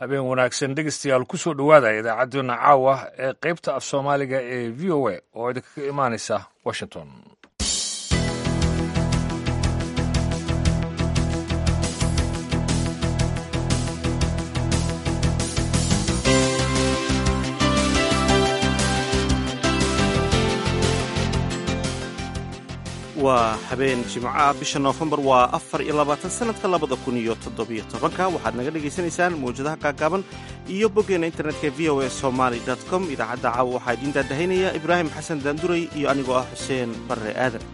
habeen wanaagsan dhegeystayaal ku soo dhowaada idaacaddeenna caawa ee qaybta af soomaaliga ee v o a oo idinkaga imaanaysa washington. waa habeen jimcaha bisha noofembar waa 24 sanadka 2017 waxaad naga dhegaysanaysaan mawjadaha gaagaaban iyo boggeena internetka v o a somali com. idaacadda caawa waxaa idiin daadahaynaya ibraahim xasan daanduray iyo anigoo ah xuseen barre aadan.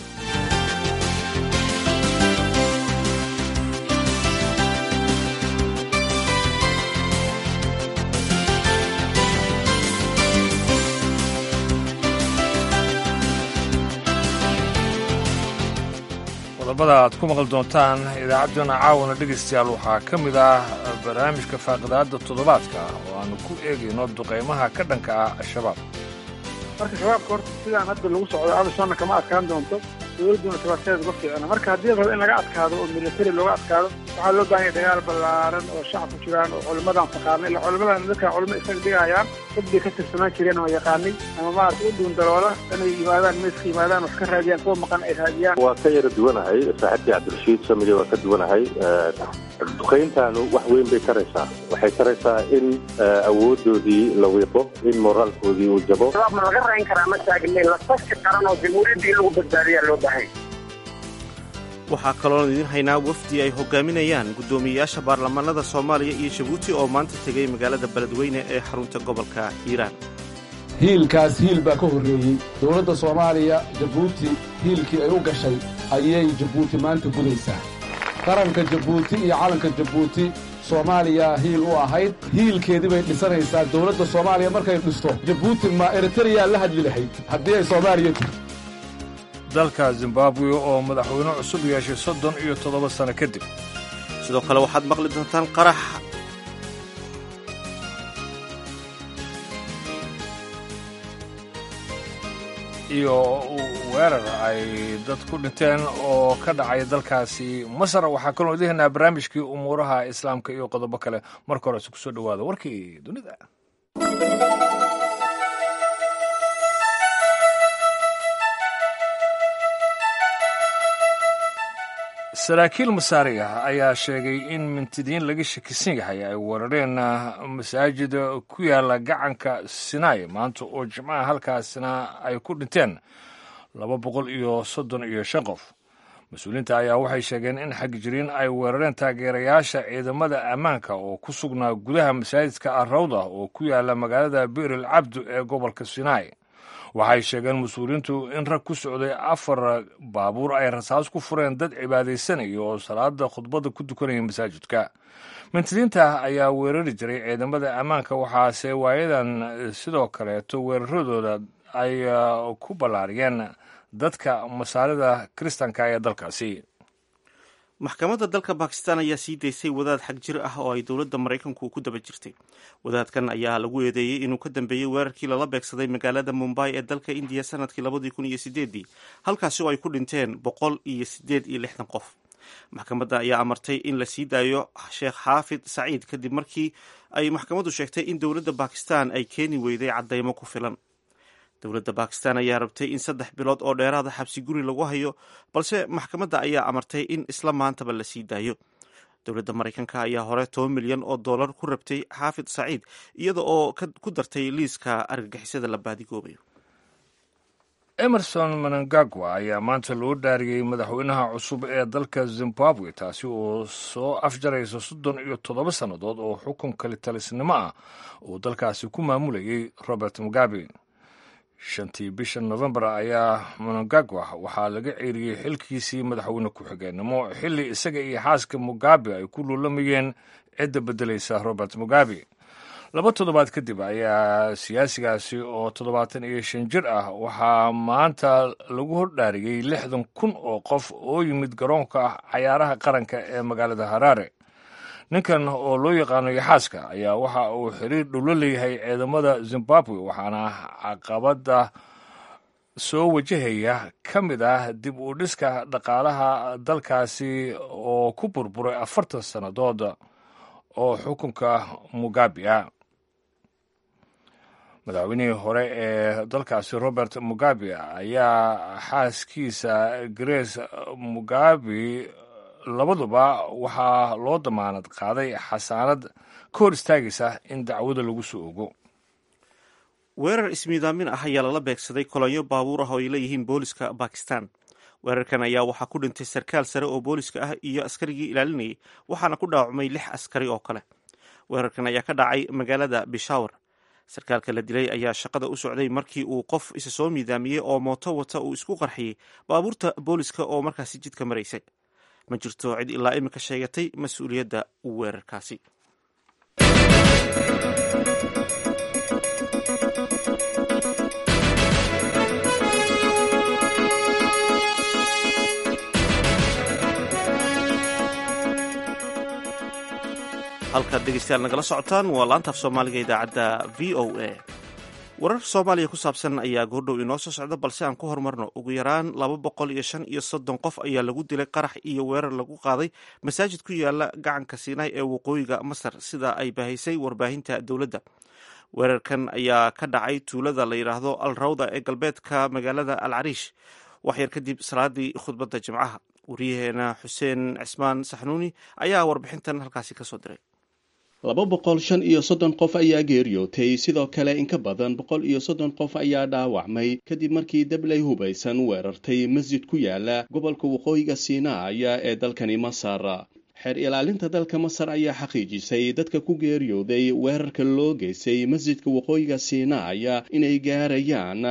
qodobada aad ku maqli doontaan idaacaddeenna caawana dhegaystayaal waxaa ka mid ah barnaamijka faaqidaadda toddobaadka oo aanu ku eegayno duqaymaha ka dhanka ah al-shabaab. marka shabaabka horta sidaan hadda lagu socdo amisoonna kama adkaan doonto, dowladduna tabarteeda uga fiicna. marka haddii la rabo in laga adkaado oo militari looga adkaado waxaa loo baahan yahay dagaal ballaaran oo shacabku jiraan oo culimmadaan taqaana. ilaa culimmadan dadkan culimo isaga dhigayaan dad bay ka tirsanaan jireen oo yaqaanay ama maaragtay u dhuun daloola inay yimaadaan meeska yimaadaan wax ka raadiyaan, kuwa maqan ay raadiyaan. waa ka yara duwanahay saaxiibkii cabdirashiid samige waa ka duwanahay. duqayntaanu wax weyn bay taraysaa, waxay taraysaa in awoodoodii la wiiqo, in moraalkoodii uu jabo. ma laga rayn karaa ma taagnayn la tashi qaran oo jamhuuriyaddii lagu badbaadiyaa loo baahay. waxaa kaloo idiin haynaa wafdi ay hogaaminayaan guddoomiyeyaasha baarlamaanada soomaaliya iyo jabuuti oo maanta tegay magaalada beledweyne ee xarunta gobolka hiiraan. hiilkaas hiil baa ka horreeyey. dowladda soomaaliya jabuuti hiilkii ay u gashay ayay jabuuti maanta gudaysaa. qaranka jabuuti iyo calanka jabuuti soomaaliya hiil u ahayd, hiilkeedii bay dhisanaysaa. dowladda soomaaliya markay dhisto jabuuti ma eritreya la hadli lahayd haddii ay soomaaliya tiri. dalka zimbabwe oo madaxweyne cusub yeeshay 37 sano kadib. sidoo kale waxaad maqli doontaan qarax iyo weerar ay dad ku dhinteen oo ka dhacay dalkaasi masar. waxaa kaloo idihaynaa barnaamijkii umuuraha islaamka iyo qodobo kale. marka hore ku soo dhowaada warkii dunida. saraakiil masaari ah ayaa sheegay in mintidiin laga shakisan yahay ay weerareen masaajid ku yaala gacanka Sinai maanta oo jimcaha, halkaasna ay ku dhinteen 235 qof. mas-uuliyiinta ayaa waxay sheegeen in xagjiriin ay weerareen taageerayaasha ciidamada ammaanka oo ku sugnaa gudaha masaajidka Ar-Rawda oo ku yaala magaalada Bir al-Abd ee gobolka Sinai. waxay sheegeen mas-uuliyiintu in rag ku socday 4 baabuur ay rasaas ku fureen dad cibaadaysanaya oo salaada khudbadda ku tukanaya masaajidka. mintidiinta ayaa weerari jiray ciidamada ammaanka, waxaase waayadan sidoo kaleeto weeraradooda ay ku ballaariyeen dadka masaalida kiristanka ee dalkaasi. maxkamadda dalka bakistan ayaa sii daysay wadaad xag jir ah oo ay dowladda maraykanku ku daba jirtay. wadaadkan ayaa lagu eedeeyey inuu ka dambeeyey weerarkii lala beegsaday magaalada Mumbai ee dalka Indiya sanadkii 2008, halkaasi oo ay ku dhinteen 168 qof. maxkamadda ayaa amartay in la sii daayo sheekh xaafid saciid kadib markii ay maxkamaddu sheegtay in dowladda bakistan ay keeni weyday caddaymo ku filan. dowladda bakistan ayaa rabtay in 3 bilood oo dheeraada xabsi guri lagu hayo, balse maxkamadda ayaa amartay in isla maantaba la sii daayo. dowladda maraykanka ayaa hore $10 milyan ku rabtay xaafid saciid iyada oo ku dartay liiska argagixisada la baadigoobayo. emerson mnangagwa ayaa maanta loo dhaariyey madaxweynaha cusub ee dalka zimbabwe, taasi oo soo afjaraysa 37 sannadood oo xukun kali talisnimo ah oo dalkaasi ku maamulayay Robert Mugabe. 5 bisha Novembar ayaa Mnangagwa waxaa laga ceeriyey xilkiisii madaxweyne ku-xigeenimo xilli isaga iyo xaaska Mugabe ay ku luulamayeen cidda beddelaysa Robert Mugabe. 2 toddobaad kadib ayaa siyaasigaasi oo 75 jir ah waxaa maanta lagu hordhaariyey 60,000 oo qof oo yimid garoonka cayaaraha qaranka ee magaalada Harare. ninkan oo loo yaqaano yaxaaska ayaa waxa uu xiriir dhow la leeyahay ciidamada Zimbabwe, waxaana caqabada soo wajahaya ka mid ah dib u dhiska dhaqaalaha dalkaasi oo ku burburay 40 sannadood oo xukunka mugabe ah. madaxweynihii hore ee dalkaasi robert mugabe ayaa xaaskiisa grace mugabe labaduba waxaa loo damaanad qaaday xasaanad ka hor istaagaysa in dacwada lagu soo ogo. weerar ismiidaamin ah ayaa lala beegsaday kolonyo baabuur ah oo ay leeyihiin booliska bakistan. weerarkan ayaa waxaa ku dhintay sarkaal sare oo booliska ah iyo askarigii ilaalinayay, waxaana ku dhaawacmay 6 askari oo kale. weerarkan ayaa ka dhacay magaalada bishawar. sarkaalka la dilay ayaa shaqada u socday markii uu qof isa soo miidaamiyey oo mooto wata uu isku qarxiyey baabuurta booliska oo markaasi jidka maraysay. ma jirto cid ilaa imika sheegatay mas-uuliyadda weerarkaasi. halkaad dhegeystayaal nagala socotaan waa laantaaf soomaaliga idaacadda v o a. warar soomaaliya ku saabsan ayaa goordhow inoo soo socda, balse aan ku horumarno. ugu yaraan 235 qof ayaa lagu dilay qarax iyo weerar lagu qaaday masaajid ku yaala gacanka siinaay ee waqooyiga masar, sida ay bahaysay warbaahinta dowladda. weerarkan ayaa ka dhacay tuulada la yidhaahdo al rawda ee galbeedka magaalada al cariish waxyar kadib salaadii khudbadda jimcaha. wariyaheena xuseen cismaan saxnuuni ayaa warbixintan halkaasi kasoo diray. 235 qof ayaa geeriyootay, sidoo kale in ka badan 130 qof ayaa dhaawacmay kadib markii dabley hubaysan weerartay masjid ku yaala gobolka waqooyiga siinaaya ee dalkani masar. xeer ilaalinta dalka masar ayaa xaqiijisay dadka ku geeriyooday weerarka loo geystay masjidka waqooyiga siinaaya inay gaarayaan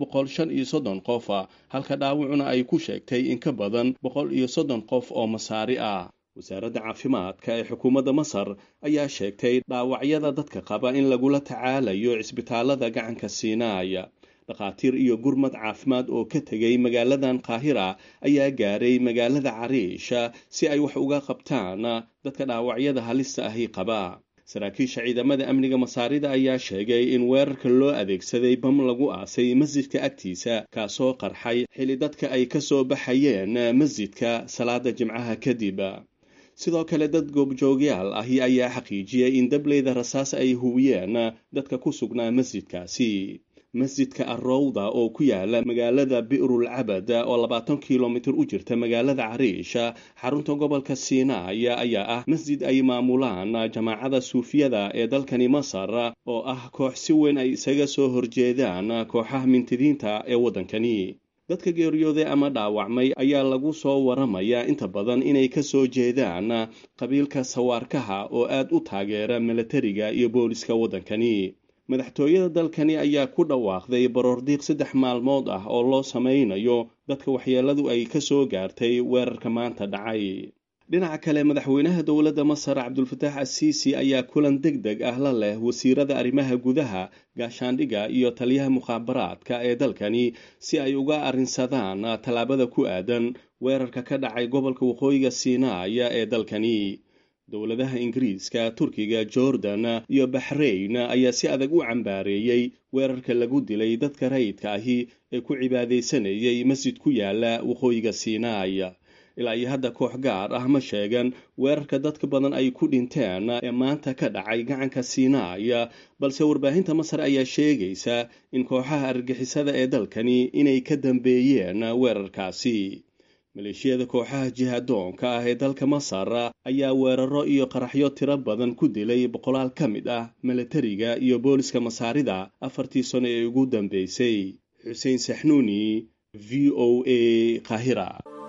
235 qof, halka dhaawacuna ay ku sheegtay in ka badan 130 qof oo masaari ah. wasaaradda caafimaadka ee xukuumadda masar ayaa sheegtay dhaawacyada dadka qaba in lagula tacaalayo cisbitaalada gacanka siinaaya. dhakhaatiir iyo gurmad caafimaad oo ka tegay magaaladan qaahira ayaa gaaray magaalada cariisha si ay wax uga qabtaan dadka dhaawacyada halista ahi qaba. saraakiisha ciidamada amniga masaarida ayaa sheegay in weerarka loo adeegsaday bam lagu aasay masjidka agtiisa, kaasoo qarxay xili dadka ay ka soo baxayeen masjidka salaada jimcaha kadib. sidoo kale dad goobjoogyaal ahi ayaa xaqiijiyay in dableyda rasaas ay hubiyeen dadka ku sugnaa masjidkaasi. masjidka arrowda oo ku yaala magaalada bi'rul cabad oo 20 kilomitir u jirta magaalada cariisha xarunta gobolka siinaaya ayaa ah masjid ay maamulaan jamaacada suufiyada ee dalkani masar, oo ah koox si weyn ay isaga soo horjeedaan kooxaha mintidiinta ee waddankani. dadka geeriyooday ama dhaawacmay ayaa lagu soo waramayaa inta badan inay ka soo jeedaan qabiilka sawaarkaha oo aad u taageera milatariga iyo booliska waddankani. madaxtooyada dalkani ayaa ku dhawaaqday baroordiiq 3 maalmood ah oo loo samaynayo dadka waxyeeladu ay ka soo gaartay weerarka maanta dhacay. dhinaca kale, madaxweynaha dowladda masar cabdulfataax asiisi ayaa kulan degdeg ah la leh wasiirada arrimaha gudaha, gaashaandhiga iyo taliyaha mukhaabaraadka ee dalkani si ay uga arrinsadaan tallaabada ku aadan weerarka ka dhacay gobolka waqooyiga siinaaya ee dalkani. dowladaha ingiriiska, turkiga, jordan iyo baxrayn ayaa si adag u cambaareeyey weerarka lagu dilay dadka rayidka ahi ee ku cibaadaysanayay masjid ku yaala waqooyiga siinaaya. ilaa iyo hadda koox gaar ah ma sheegan weerarka dadka badan ay ku dhinteen ee maanta ka dhacay gacanka siinaaya, balse warbaahinta masar ayaa sheegaysa in kooxaha argagixisada ee dalkani inay ka dambeeyeen weerarkaasi. maleeshiyada kooxaha jihadoonka ah ee dalka masar ayaa weeraro iyo qaraxyo tiro badan ku dilay 100 ka mid ah milatariga iyo booliska masaarida 4 sano ee ugu dambeysay. xuseen saxnuuni, v o a, qaahira.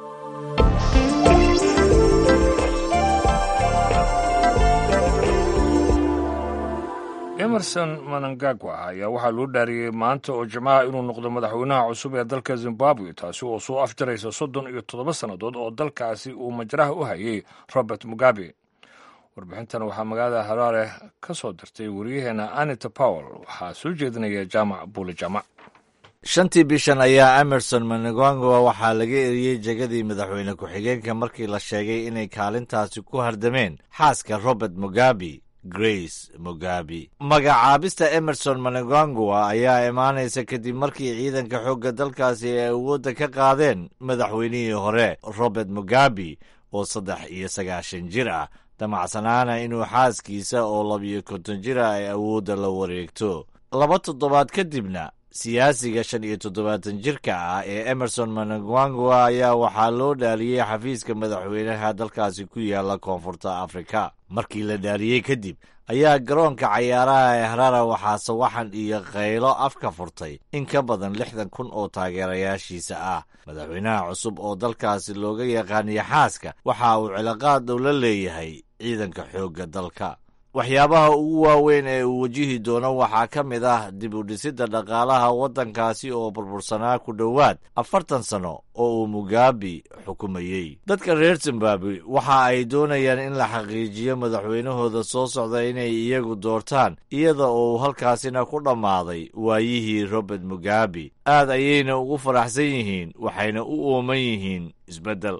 emerson mnangagwa ayaa waxaa loo dhaariyey maanta oo jimcaha inuu noqdo madaxweynaha cusub ee dalka zimbabwe, taasi oo soo afjaraysa 37 sannadood oo dalkaasi uu majraha u hayay robert mugabe. warbixintan waxaa magaalada haraare ka soo dirtay wariyaheena anita powell. waxaa soo jeedinaya jaamac buule jaamac. 5 bishan ayaa emerson mnangagwa waxaa laga eriyey jegadii madaxweyne ku-xigeenka markii la sheegay inay kaalintaasi ku hardameen xaaska robert mugabe, grace mugabe. magacaabista emerson mnangagwa ayaa imaanaysa kadib markii ciidanka xoogga dalkaasi ay awoodda ka qaadeen madaxweynihii hore robert mugabe oo 93 jir ah damacsanaana inuu xaaskiisa oo 12 jira ay awoodda la wareegto 2 toddobaad kadibna siyaasiga 75 jirka ah ee Emerson Mnangagwa ayaa waxaa loo dhaaliyey xafiiska madaxweynaha dalkaasi ku yaala koonfurta Afrika. Markii la dhaaliyey kadib ayaa garoonka cayaaraha ee Harare waxaa sawaxan iyo qaylo afka furtay in ka badan 60,000 oo taageerayaashiisa ah. Madaxweynaha cusub oo dalkaasi looga yaqaaniyo xaaska waxa uu cilaaqaad dhow la leeyahay ciidanka xoogga dalka. waxyaabaha ugu waaweyn ee uu wajihi doono waxaa ka mid ah dib u dhisidda dhaqaalaha waddankaasi oo burbursanaa ku dhowaad 40 sano oo uu Mugabe xukumayey. Dadka reer Zimbabwe waxa ay doonayaan in la xaqiijiyo madaxweynahooda soo socda inay iyagu doortaan iyada oo halkaasina ku dhammaaday waayihii Robert Mugabe. aad ayayna ugu faraxsan yihiin waxayna u ooman yihiin isbeddel.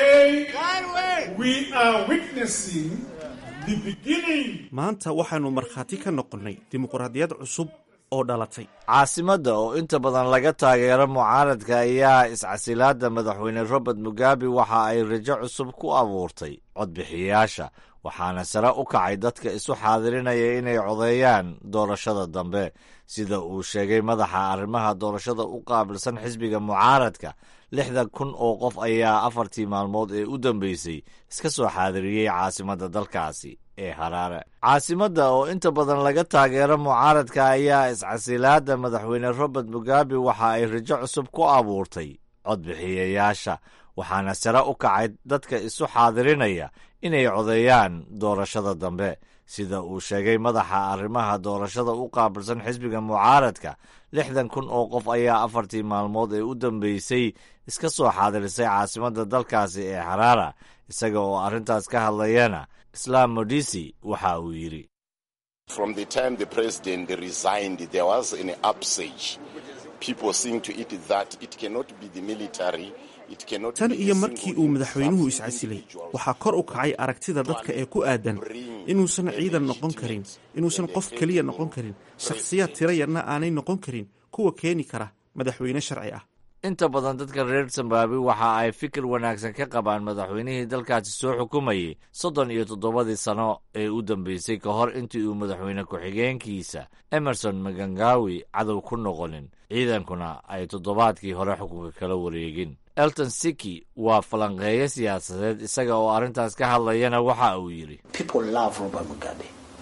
maanta waxaannu markhaati ka noqonnay dimuqraadiyad cusub oo dhalatay. caasimadda oo inta badan laga taageero mucaaradka ayaa iscasilaadda madaxweyne Robert Mugabe waxa ay rajo cusub ku abuurtay codbixiyayaasha, waxaana sare u kacay dadka isu xaadirinaya inay codeeyaan doorashada dambe. sida uu sheegay madaxa arrimaha doorashada u qaabilsan xisbiga mucaaradka, 60,000 oo qof ayaa 4 maalmood ee u dambeysay iska soo xaadiriyey caasimadda dalkaasi ee Harare. caasimadda oo inta badan laga taageero mucaaradka ayaa iscasilaadda madaxweyne Robert Mugabe waxa ay rajo cusub ku abuurtay codbixiyayaasha, waxaana sare u kacay dadka isu xaadirinaya inay codeeyaan doorashada dambe. sida uu sheegay madaxa arrimaha doorashada u qaabilsan xisbiga mucaaradka, 60,000 oo qof ayaa 4 maalmood ee u dambeysay iska soo xaadirisay caasimadda dalkaasi ee Harare. isaga oo arrintaas ka hadlayana Islam Modisi waxa uu yidhi: From the time the president resigned, there was an upsurge. People seem to it that it cannot be the military. tan iyo markii uu madaxweynuhu iscasilay waxaa kor u kacay aragtida dadka ee ku aadan inuusan ciidan noqon karin, inuusan qof keliya noqon karin, shakhsiyaad tiro yarna aanay noqon karin kuwa keeni kara madaxweyne sharci ah. inta badan dadka reer Zimbabwe waxa ay fikir wanaagsan ka qabaan madaxweynihii dalkaasi soo xukumayay 37 sano ee u dambeysay ka hor intii uu madaxweyne ku-xigeenkiisa Emerson Mnangagwa cadow ku noqonin, ciidankuna ay toddobaadkii hore xukunka kala wareegin. Elton Siki waa falanqeeye siyaasadeed, isaga oo arrintaas ka hadlayana waxa uu yidhi: People love Robert Mugabe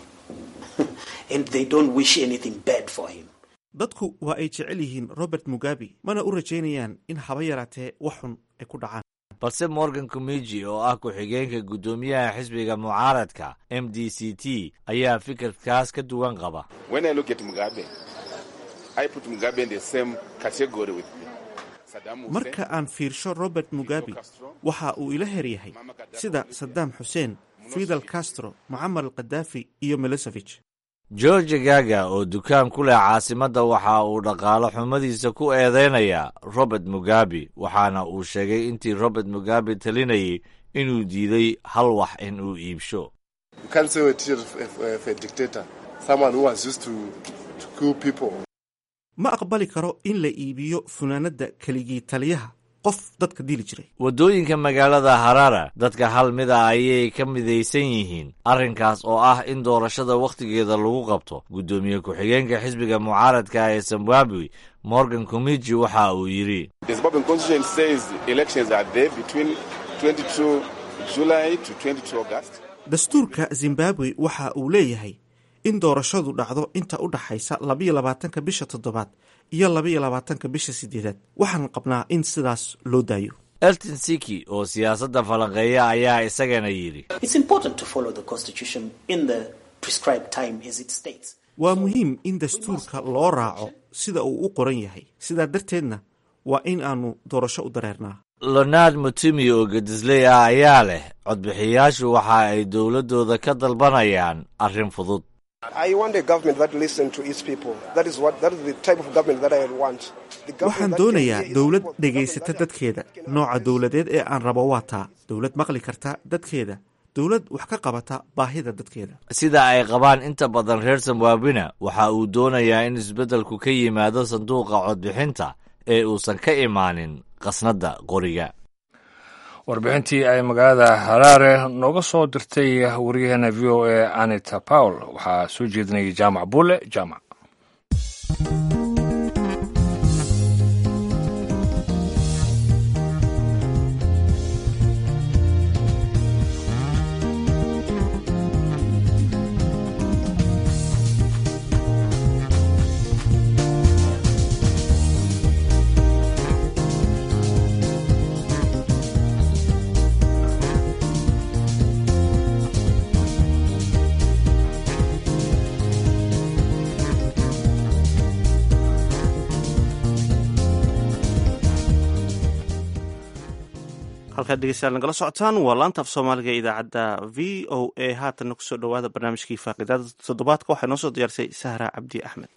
and they don't wish anything bad for him. dadku waa ay jecel yihiin Robert Mugabe, mana u rajaynayaan in haba yaraatee wax xun ay ku dhacaan. balse Morgan Kumiji oo ah ku-xigeenka guddoomiyaha xisbiga mucaaradka MDCT ayaa fikirkaas ka duwan qaba. When I look at Mugabe, I put Mugabe in the same category with me. marka aan fiirsho Robert Mugabe waxa uu ila heryahay sida Saddam Hussein, Fidel Castro, Muammar al-Gaddafi iyo Milosevic. George Gaga oo dukaan ku leh caasimadda waxa uu dhaqaalo xumadiisa ku eedeynayaa Robert Mugabe, waxaana uu sheegay intii Robert Mugabe talinayay inuu diiday hal wax in uu iibsho. You can't say a dictator, someone who was used to kill people. ma aqbali karo in la iibiyo funaanada keligii taliyaha, qof dadka dili jiray. waddooyinka magaalada Harare dadka hal mid ah ayay ka midaysan yihiin arrinkaas oo ah in doorashada wakhtigeeda lagu qabto. guddoomiye ku-xigeenka xisbiga mucaaradka ee Zimbabwe Morgan Kumiji waxa uu yidhi: The Zimbabwean constitution says elections are there between 22 July to 22 August. dastuurka Zimbabwe waxa uu leeyahay in doorashadu dhacdo inta u dhaxaysa 22 bisha 7 iyo 22 bisha 8. waxaan qabnaa in sidaas loo daayo. Elton Siki oo siyaasadda falanqeeya ayaa isagana yidhi: It's important to follow the constitution in the prescribed time as it states. waa muhiim in dastuurka loo raaco sida uu u qoran yahay, sidaa darteedna waa in aanu doorasho u dareernaa. Leonard Mutumi oo Gedisley ah ayaa leh codbixiyaashu waxa ay dowladooda ka dalbanayaan arrin fudud. I want a government that listens to its people. That is the type of government that I want. waxaan doonayaa dowlad dhegaysata dadkeeda. nooca dowladeed ee aan rabo waa taa, dowlad maqli karta dadkeeda, dowlad wax ka qabata baahida dadkeeda. sida ay qabaan inta badan reer Zimbabwe waxa uu doonayaa in isbeddelku ka yimaado sanduuqa codbixinta ee uusan ka imaanin qasnadda qoriga. warbixintii ay magaalada haraare nooga soo dirtay wariyaheena v o a anita pawl waxaa soo jeedinayay jaamac buule jaamac. halkaad dhegeystayaal nagala socotaan waa laanta af soomaaliga ee idaacadda v o a haatanna kusoo dhowaada barnaamijkii faaqidaada toddobaadka waxaa noo soo diyaarisay sahra cabdi axmed.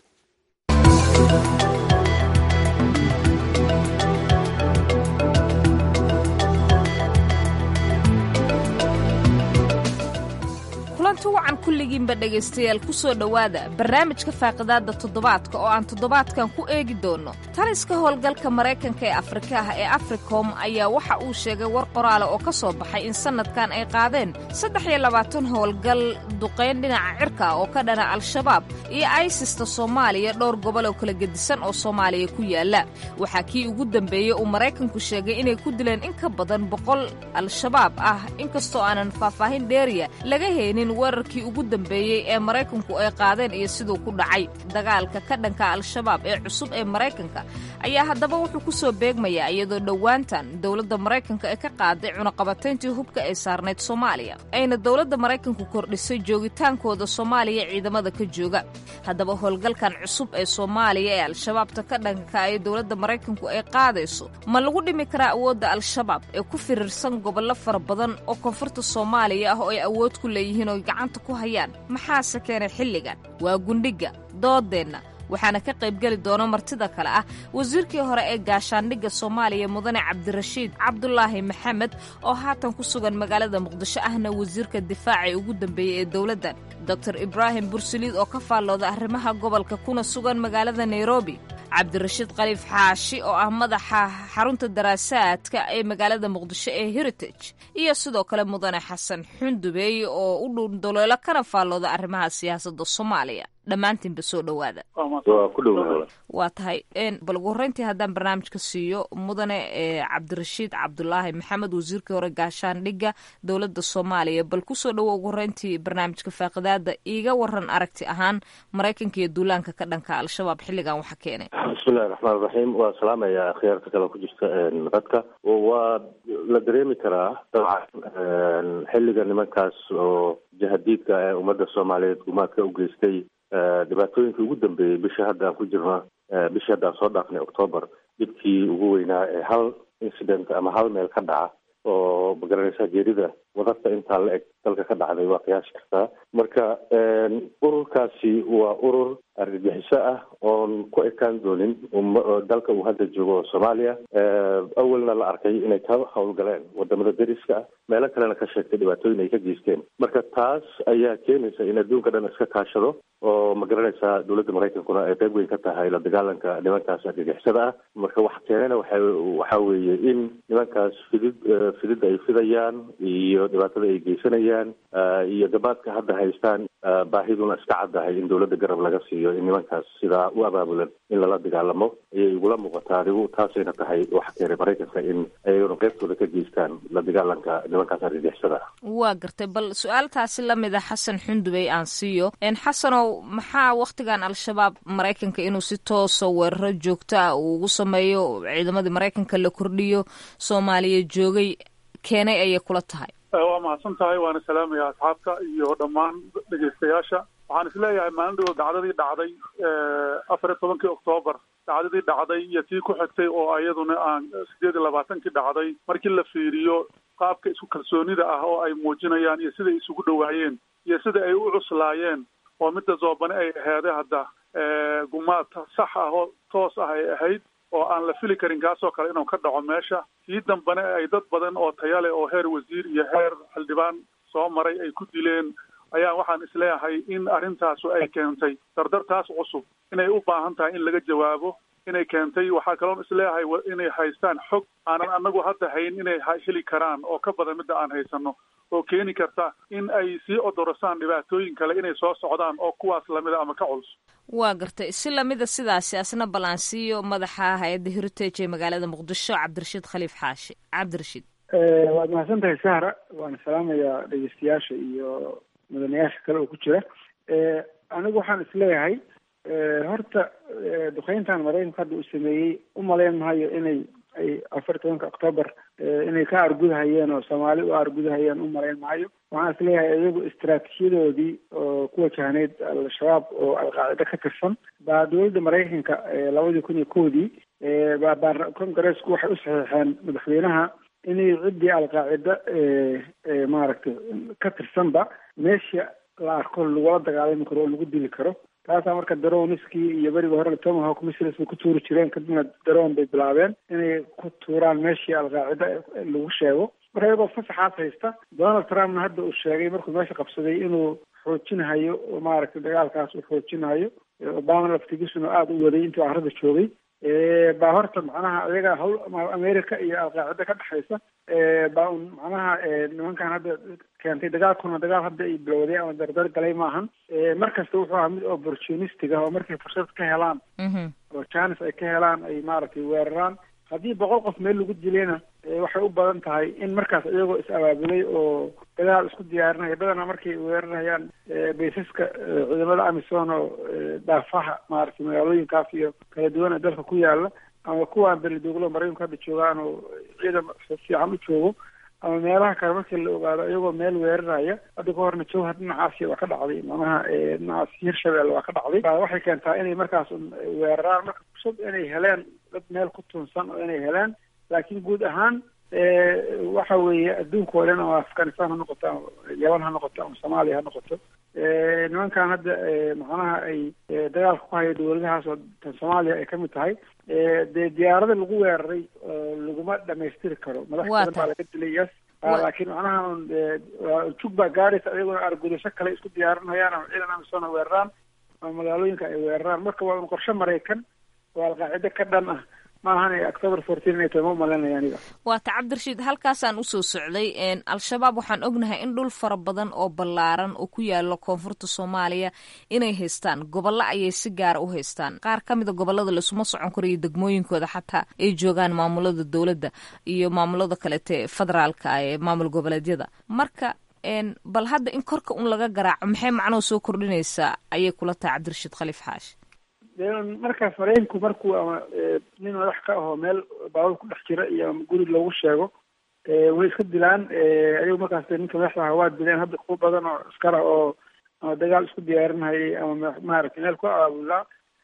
kulanti wacan kulligiinba dhegaystayaal ku soo dhowaada barnaamijka faaqidaadda toddobaadka oo aan toddobaadkan ku eegi doonno taliska howlgalka maraykanka ee afrikaha ee africom ayaa waxa uu sheegay war qoraale oo ka soo baxay in sannadkan ay qaadeen 23 howlgal duqayn dhinaca cirka oo ka dhana al-shabaab iyo aisista soomaaliya dhowr gobol oo kala gedisan oo soomaaliya ku yaalla waxaa kii ugu dambeeyey uu maraykanku sheegay inay ku dileen in ka badan 100 al-shabaab ah inkastoo aanan faahfaahin dheeriya laga haynin weerarkii ugu dambeeyey ee maraykanku ay qaadeen iyo siduu ku dhacay dagaalka ka dhanka al-shabaab ee cusub ee maraykanka ayaa haddaba wuxuu ku soo beegmayaa iyadoo dhowaantan dowladda maraykanka ay ka qaaday cunaqabatayntii hubka ay saarnayd soomaaliya ayna dowladda maraykanku kordhisay joogitaankooda soomaaliya ciidamada ka jooga haddaba howlgalkan cusub ee soomaaliya ee al-shabaabta ka dhanka ee dowladda maraykanku ay qaadayso ma lagu dhimi karaa awoodda al-shabaab ee ku firirsan gobollo fara badan oo koonfurta soomaaliya ah oo ay awood ku leeyihiin oo gacanta ku hayaan maxaase keenay xilligan waa gundhiga doodeenna waxaana ka qaybgeli doona martida kale ah wasiirkii hore ee gaashaandhigga soomaaliya mudane cabdirashiid cabdulaahi maxamed oo haatan ku sugan magaalada muqdisho ahna wasiirka difaaca ee ugu dambeeyey ee dowladdan doctor ibraahim bursaliid oo ka faallooda arrimaha gobolka kuna sugan magaalada nairobi cabdirashiid khaliif xaashi oo ah madaxa xarunta daraasaadka ee magaalada muqdisho ee heritage iyo sidoo kale mudane xasan xundubeey oo u dhundoloolo kana faallooda arrimaha siyaasadda soomaaliya dhammaantiinba soo dhowaada waa tahay bal ugu horreyntii haddaan barnaamijka siiyo mudane cabdirashiid cabdulaahi maxamed wasiirkii hore gaashaandhigga dowladda soomaaliya bal kusoo dhowo ugu horreyntii barnaamijka faaqidaada iiga waran aragti ahaan maraykanka iyo duulaanka ka dhanka al-shabaab xilligan waxa keenay bismillahi raxmaan raxiim waa salaamaya khiyaarta kale ku jirta dadka waa la dareemi karaa dabcan xilliga nimankaas oo jahadiidka ee ummadda soomaaliyeed gumaadka u geystay dhibaatooyinkii ugu dambeeyey bishii hadda aan ku jirno bishii hadda aan soo dhaafnay octoobar dhibkii ugu weynaa ee hal incident ama hal meel ka dhaca oo magaranaysa geerida wadarta intaa la eg dalka ka dhacday waa qiyaasi kartaa marka ururkaasi waa urur argagixiso ah oon ku ekaan doonin dalka uu hadda joogo soomaaliya awalna la arkay inay ka howlgaleen wadamada dariska ah meelo kalena ka sheegtay dhibaatooyin ay ka geysteen marka taas ayaa keenaysa in adduunka dhan iska kaashado oo magaranaysaa dowladda maraykankuna ay qayb weyn ka tahay la dagaalanka nimankaas argagixisada ah marka wax keenana waxaa weeye in nimankaas fidid ay fidayaan iyo dhibaatada ay geysanayaan iyo gabaadka hadda haystaan baahiduna iska caddahay in dowladda garab laga siiyo in nimankaas sidaa u abaabulan in lala dagaalamo ayay igula muuqataa adigu taasayna tahay waxa keenay maraykanka in ayaguna qaybtooda ka geystaan la dagaalanka nimankaas argagixisada ah waa gartay bal su-aaltaasi lamid a xasan xundubey aan siiyo xasanow maxaa wakhtigan al-shabaab maraykanka inuu si toosa weeraro joogto ah uu ugu sameeyo ciidamadii maraykanka la kordhiyo soomaaliya joogay keenay ayay kula tahay waa mahadsan tahay waana salaamaya asxaabta iyo dhammaan dhegaystayaasha waxaan isleeyahay maalin dhawood dacdadii dhacday 14 Oktoobar dacdadii dhacday iyo tii ku xigtay oo iyaduna aan 28 dhacday markii la fiiriyo qaabka isku kalsoonida ah oo ay muujinayaan iyo sida ay isugu dhawaayeen iyo sida ay u cuslaayeen oo midda zoobane ay aheeday hadda gumaad sax ah oo toos ah ay ahayd oo aan la fili karin kaasoo kale inuu ka dhaco meesha kii dambane ay dad badan oo tayale oo heer wasiir iyo heer xildhibaan soo maray ay ku dileen ayaa waxaan isleeyahay in arrintaasu ay keentay dardartaas cusub inay u baahan tahay in laga jawaabo inay keentay. waxaa kaloon isleeyahay inay haystaan xog aanan anagu hadda hayn inay heli karaan oo ka badan midda aan haysano, oo keeni karta in ay sii odorosaan dhibaatooyin kale inay soo socdaan oo kuwaas lamida ama ka culus. waa gartay. si lamida sidaasi asna balansiyo madaxa hay-adda heritage ee magaalada muqdisho cabdirashiid khaliif xaashi. cabdirashiid waad mahadsan tahay sahra, waana salaamayaa dhegeystayaasha iyo mudanayaasha kale oo ku jira. anigu waxaan isleeyahay horta duqeyntan maraykanka hadda uu sameeyey umalayn mahayo inay ay 14 October inay ka argudahayeen oo Soomaali u argudahayeen umalayn mahayo. waxaan isleeyahay iyagu istiraatiijiyadoodii oo ku wajahneyd al-shabaab oo al-qaacida ka tirsan baa dowladda maraykanka 2001 baa kongareesku waxay u saxiixeen madaxweynaha inay ciddii al-qaacida maaragtay ka tirsanba meesha la arko lagula dagaalami karo oo lagu dili karo. taasaa marka daroniskii iyo beriga hore tomahawk missiles bay ku tuuri jireen, kadibna daron bay bilaabeen inay ku tuuraan meeshii al-qaacida lagu sheego. marka iyagoo fasaxaas haysta, Donald Trumpna hadda uu sheegay markuu meesha qabsaday inuu xoojinahayo oo maaragtay dagaalkaas uu xoojinayo. Obama laftigiisuna aada u waday intuu carrada joogay. baa horta macnaha ayaga hawl America iyo al-qaacida ka dhexaysa baa macnaha nimankan hadda keentay dagaalkuna dagaal hadda ay bilowday ama dardar galay maahan. markasta wuxuu ahaa mid opportunistic ah oo markay fursad ka helaan oo chance ay ka helaan ay maaragtay weeraraan. haddii 100 qof meel lagu dilayna waxay u badan tahay in markaas iyagoo is-abaabulay oo dagaal isku diyaarinaya badanaa markay weerarayaan baysaska ciidamada amisom oo daafaha maaragtay magaalooyinkaas iyo kala duwan ee dalka ku yaala, ama kuwaan belidooglo maraykanka hadda joogaan oo ciidan fiican u joogo, ama meelaha kale markii la ogaado iyagoo meel weeraraya. hadda ka horna jowhar dhinacaasi waa ka dhacday, macnaha dhinacaas hirshabelle waa ka dhacday. waxay keentaa inay markaas weeraraan marka fursad inay heleen dad meel ku tunsan oo inay heleen. laakiin guud ahaan waxa weeye adduunka oo dhan, ama Afghanistan ha noqoto ama Yaman ha noqoto ama Soomaaliya ha noqoto, nimankan hadda macnaha ay dagaalka ku haya dowladahaas oo tan Soomaaliya ay kamid tahay, dee diyaarada lagu weeraray laguma dhamaystiri karo. madax badan baa laga dilay yes, laakiin macnaha jug baa gaaraysa iyagoo argudasho kale isku diyaarinayaan ama ciidan amisom weeraraan ama magaalooyinka ay weeraraan. marka waa un qorshe Maraykan oo al-qaacida ka dhan ah maahan October 14 inay tahay ma malanaya aniga. waata cabdirashiid, halkaasaan usoo socday. al-shabaab waxaan ognahay in dhul fara badan oo ballaaran oo ku yaalo koonfurta Soomaaliya inay haystaan. gobollo ayay si gaara u haystaan. qaar ka mida gobollada laisuma socon karo iyo degmooyinkooda xataa ay joogaan maamulada dowladda iyo maamulada kalete federaalka ee maamul goboleedyada. marka bal hadda in korka un laga garaaco maxay macnoo soo kordhinaysaa ayay kula tahay cabdirashiid khaliif xaashi? markaas maraykanku markuu ama nin madax ka ahoo meel baabul ku dhex jira iyo guri loogu sheego way iska dilaan. ayagu markaas ninka madaxda ahaa waa dileen. hadda kuwa badan oo askara oo ama dagaal isku diyaarinayay ama maaragtay meel ku abaabulaa.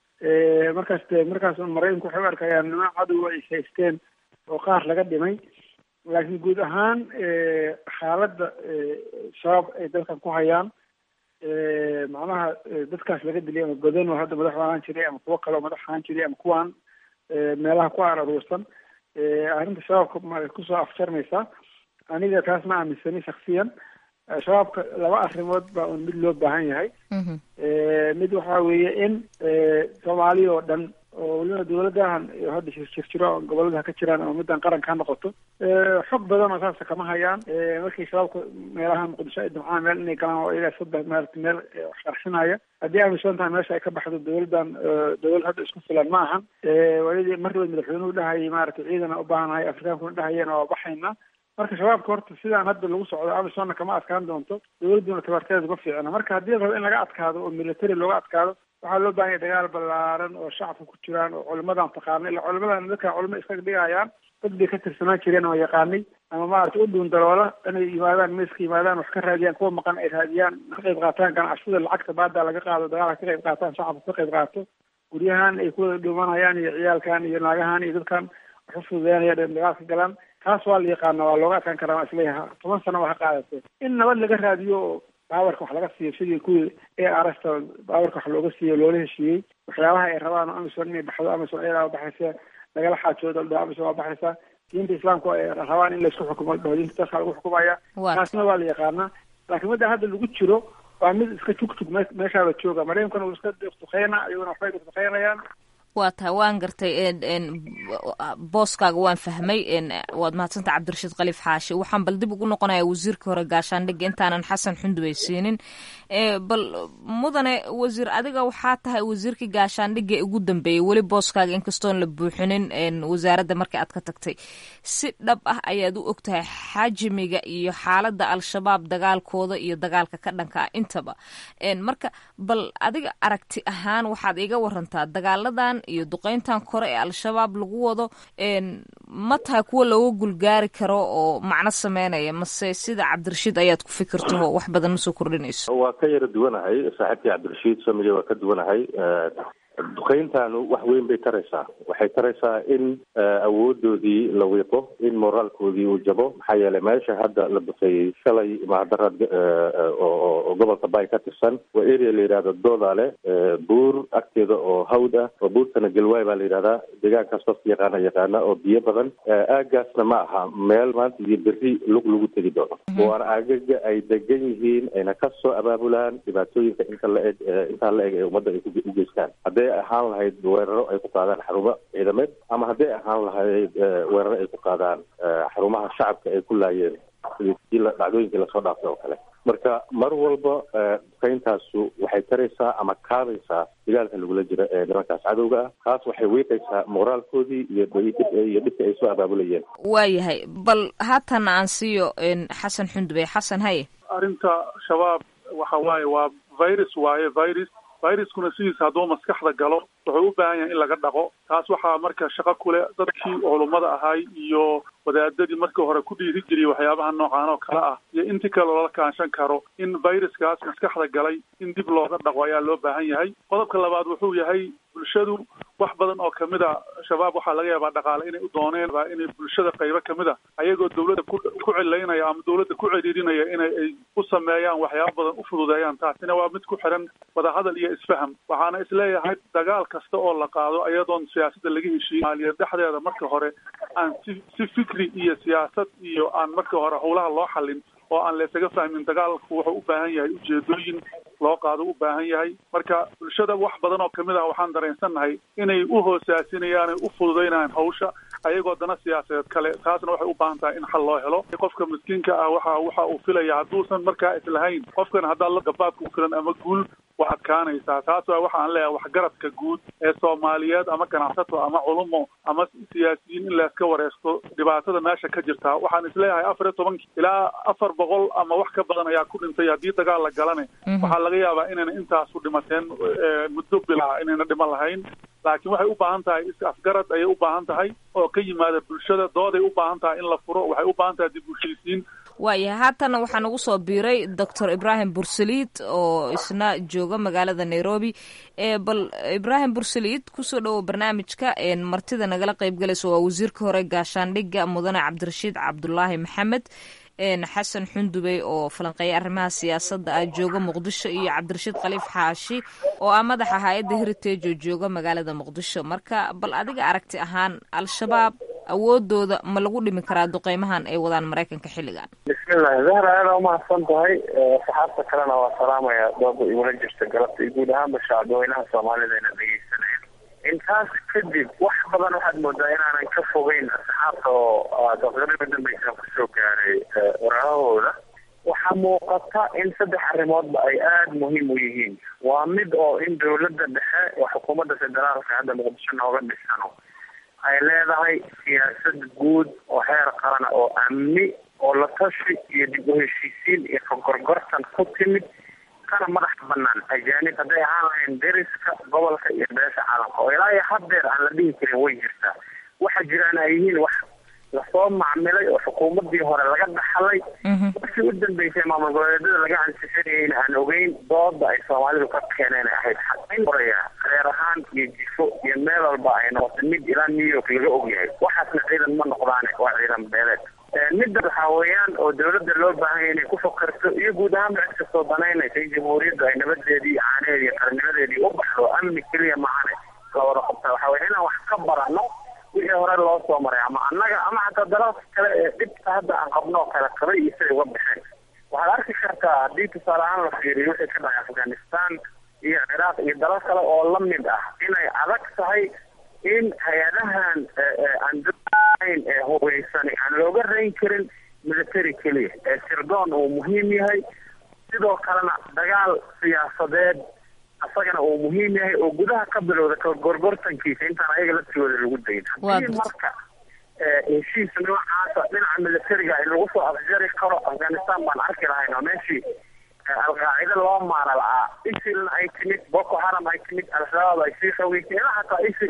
markaas maraykanku waxay u arkayaan niman cadow ay haysteen oo qaar laga dhimay. laakiin guud ahaan xaaladda shabaab ay dalkan ku hayaan, macnaha dadkaas laga dilay ama godan oo hadda madax ahaan jiray ama kuwo kale oo madax ahaan jiray ama kuwaan meelaha ku aruursan, arrinta shabaabka ma kusoo afjarmaysaa. aniga taas ma aaminsani shaksiyan. shabaabka 2 arrimood baa un mid loo baahan yahay. mid waxaa weeye in Soomaaliya oo dhan oo weliba dowladahan hadda jiro gobolada ka jiraan ama middan qaranka ha noqoto, xog badan oo saasa kama hayaan. markii shabaabka meelaha Muqdisho ay damcaan meel inay galaan oo iyaga saddex meel waxsharxinaya. haddii amisom tahay meesha ay ka baxdo dowladdan dowlad hadda isku filan ma ahan. waladii markiiba madaxweynuhu dhahayay maaragtay ciidana u baahanahay, afrikaankuna dhahayeen oo baxayna. marka shabaabka horta sidaan hadda lagu socdo amisomna kama adkaan doonto, dowladduna tabarteeda uga fiicna. marka haddii la rabo in laga adkaado oo military looga adkaado, waxaa loo baahan yahay dagaal ballaaran oo shacabka ku jiraan oo culimadan taqaana. ila culimadan dadka culimo iskaga dhigayaan dad bay ka tirsanaan jireen oo yaqaanay ama maaragtay u dhuun daloola inay yimaadaan meeska yimaadaan wax ka raadiyaan, kuwa maqan ay raadiyaan, ka qayb qaataan ganacsida lacagta baada laga qaado dagaalka ka qayb qaataan, shacabka ka qayb qaato, guryahan ay kuwada dhuumanayaan iyo ciyaalkan iyo naagahan iyo dadkan wax u fududeynaya dagaalka galaan. taas waa la yaqaana, waa looga adkaan karaa. waa isleeyahay 10 sano waa ka qaadatay in nabad laga raadiyo oo baawarka wax laga siiyo sidii kuwii ARSta baawarka wax looga siiyo loola heshiiyey. waxyaabaha ay rabaan oo amisom inay baxdo, amisom ayadaa baxaysa, lagala xaajoodo dha amisom waa baxaysa. diinta islaamka ay rabaan in laysku xukumo diinta dadka lagu xukumaya, taasna waa la yaqaanaa. laakiin midda hadda lagu jiro waa mid iska jugjug meeshaaba jooga. maraykankuna uu iska duqeyna, ayaguna waxbay duqeynayaan. waa tahay waan gartay booskaaga waan fahmay waad mahadsanta cabdirashiid khaliif xaashi waxaan bal dib ugu noqonayaa wasiirka hore gaashaandhigga intaanan xasan xundubey siinin bal mudane wasiir adiga waxaa tahay wasiirkii gaashaandhigga ugu dambeeyey weli booskaaga inkastoon la buuxinin wasaaradda markii aad ka tagtay si dhab ah ayaad u ogtahay xajmiga iyo xaaladda al-shabaab dagaalkooda iyo dagaalka ka dhanka ah intaba marka bal adiga aragti ahaan waxaad iga warantaa dagaaladan iyo duqeyntan kore ee al-shabaab lagu wado ma tahay kuwa looga gulgaari karo oo macno sameynaya mase sida cabdirashiid ayaad ku fikirtaho wax badan ma soo kordhinayso waa ka yara duwanahay saaxiibkii cabdirashiid samige waa ka duwanahay duqeyntaanu wax weyn bay taraysaa waxay taraysaa in awoodoodii la wiiqo in moraalkoodii uu jabo maxaa yeelay meesha hadda la duqeeyey shalay mahadaraad oo gobolka bay ka tirsan waa area la yidhahdo doodaale buur agteeda oo hawd ah oo buurtana galwaay baa la yidhahdaa deegaankaas qofka yaqaana oo biyo badan aagaasna ma aha meel maanta iyo berri lug lagu tegi doono waana aagaga ay degan yihiin ayna kasoo abaabulaan dhibaatooyinka intaa la eg ee ummadda ay u geystaan hadday ahaan lahayd weeraro ay ku qaadaan xarumo ciidameed ama hadday ahaan lahayd weeraro ay ku qaadaan xarumaha shacabka ay ku laayeen sidii dhacdooyinkii lasoo dhaaftay oo kale marka mar walba duqeyntaasu waxay taraysaa ama kaabaysaa dagaalka lagula jiro ee nimankaas cadowga ah taas waxay wiiqaysaa moraalkoodii iyo dhibka ay soo abaabulayeen waayahay bal haatan aan siiyo xasan xundubey xasan haye arrinta shabaab waxa waaye waa viruskuna sidiisa hadduu maskaxda galo wuxuu u baahan yahay in laga dhaqo taas waxaa marka shaqo kule dadkii culummada ahay iyo wadaadadii markii hore ku dhiiri geliyay waxyaabaha noocaan oo kale ah iyo intii kale loola kaanshan karo in viruskaas maskaxda galay in dib looga dhaqo ayaa loo baahan yahay qodobka labaad wuxuu yahay bulshadu wax badan oo kamid a shabaab waxaa laga yaabaa dhaqaale inay u dooneen inay bulshada qaybo kamid a ayagoo dawladda ku cilaynaya ama dawladda ku ciriirinaya ay u sameeyaan waxyaaba badan u fududeeyaan taasina waa mid ku xiran wadahadal iyo isfaham waxaana isleeyahay dagaal kasta oo la qaado ayadoon siyaasadda laga heshiin maaliya dhexdeeda marka hore aan si fikri iyo siyaasad iyo aan marka hore howlaha loo xallin oo aan laysaga fahmin dagaalku wuxuu u baahan yahay ujeedooyin loo qaado u baahan yahay marka bulshada wax badan oo kamid ah waxaan dareensannahay inay u hoosaasinayaan ay u fududaynayaan hawsha ayagoo dana siyaasadeed kale taasna waxay u baahan tahay in xal loo helo qofka miskiinka ah waxa uu filaya hadduusan markaa islahayn qofkan haddaa la gabaadka u filan ama guul waa adkaanaysaa taas waa waxa aan leeyahay waxgaradka guud ee soomaaliyeed ama ganacsato ama culumo ama siyaasiyiin in layska wareesto dhibaatada meesha ka jirta waxaan isleeyahay 14 ilaa 400 ama wax ka badan ayaa ku dhintay haddii dagaal la galane waxaa laga yaabaa inayna intaasu dhimateen muddo bilaa inayna dhiman lahayn laakiin waxay u baahan tahay is-afgarad ayay u baahan tahay oo ka yimaada bulshada dooday u baahan tahay in la furo waxay u baahan tahay dib u heshiisiin waayahay haatana waxaa nagu soo biiray doctor ibrahim bursaliid oo isna jooga magaalada nairobi bal ibrahim bursaliid kusoo dhowo barnaamijka martida nagala qaybgalayso waa wasiirka hore gaashaandhigga mudane cabdirashiid cabdulaahi maxamed xasan xundubey oo falanqeeya arrimaha siyaasadda ah jooga muqdisho iyo cabdirashiid khaliif xaashi oo ah madaxa hay-adda heritage oo jooga magaalada muqdisho marka bal adiga aragti ahaan al-shabaab awoodooda ma lagu dhimi karaa duqeymahan ay wadaan maraykanka xilligan bismillahi zahra aada umahadsan tahay saxaabta kalena waa salaamaya dooda igula jirta galabta iyo guud ahaanba shacabweynaha soomaalida ina dhegeysanaya intaas kadib wax badan waxaad moodaa inaanan ka fogeyn asxaabta oo daqiiqadii dambaysa kusoo gaaray wararahooda waxaa muuqata in 3 arrimoodba ay aada muhiim u yihiin waa mid oo in dawladda dhexe oo xukuumadda federaalka hadda muqdisho nooga dhisano ay leedahay siyaasad guud oo heer qaran oo amni oo la tashi iyo dib u heshiisiin iyo kagorgortan ku timid kana madax banaan ajaanib hadday ahaan lahayn deriska gobolka iyo beesha caalamka oo ilaa iyo haddeer aan la dhihi karin way jirtaa waxa jiraan ay yihiin wax lasoo macmilay oo xukuumadii hore laga dhaxlay markii u dambeysay maamul goboleedyada laga ansixinayayna aan ogeyn dooda ay soomaalidu ka keeneen ay ahayd xaqin horaya reer ahaan iyo jifo iyo meel walba ay noqotay mid ilaa new york laga ogyahay waxaasna ciidan ma noqdaane waa ciidan beeleed midda waxaa weeyaan oo dawladda loo baahanya inay ku fakarto iyo guud ahaan cid kastoo danaynaysa in jamhuuriyadda ay nabadeedii caaneed iyo qarnimadeedii u baxdo amni keliya maahane la wada qabta waxaa weya inaan wax ka barano wixii hore loo soo maray ama annaga ama xataa dalalka kale ee dhibta hadda aan qabno oo kale qabay iyo siday uga baxeen waxaad arki kartaa haddii tusaale ahaan la fiiriyo wixii ka dhacay afghanistan iyo ciraaq iyo dalal kale oo lamid ah inay adag tahay in hay-adahan aan daayn ee hubaysan aan looga rayn karin military keliya ee sirdoon uu muhiim yahay, sidoo kalena dagaal siyaasadeed asagana uu muhiim yahay oo gudaha ka bilowda ka gorgortankiisa intaan ayaga laftigooda lagu dayin. Haddii marka heshiis noocaasa dhinaca militariga in lagu soo afjari karo Afghanistan baan arki lahayn oo meeshii alqaacida loo maara lahaa, isilna ay timid, Boko Haram ay timid, al-shabaab ay sii xogeysay, ilaa hataa isil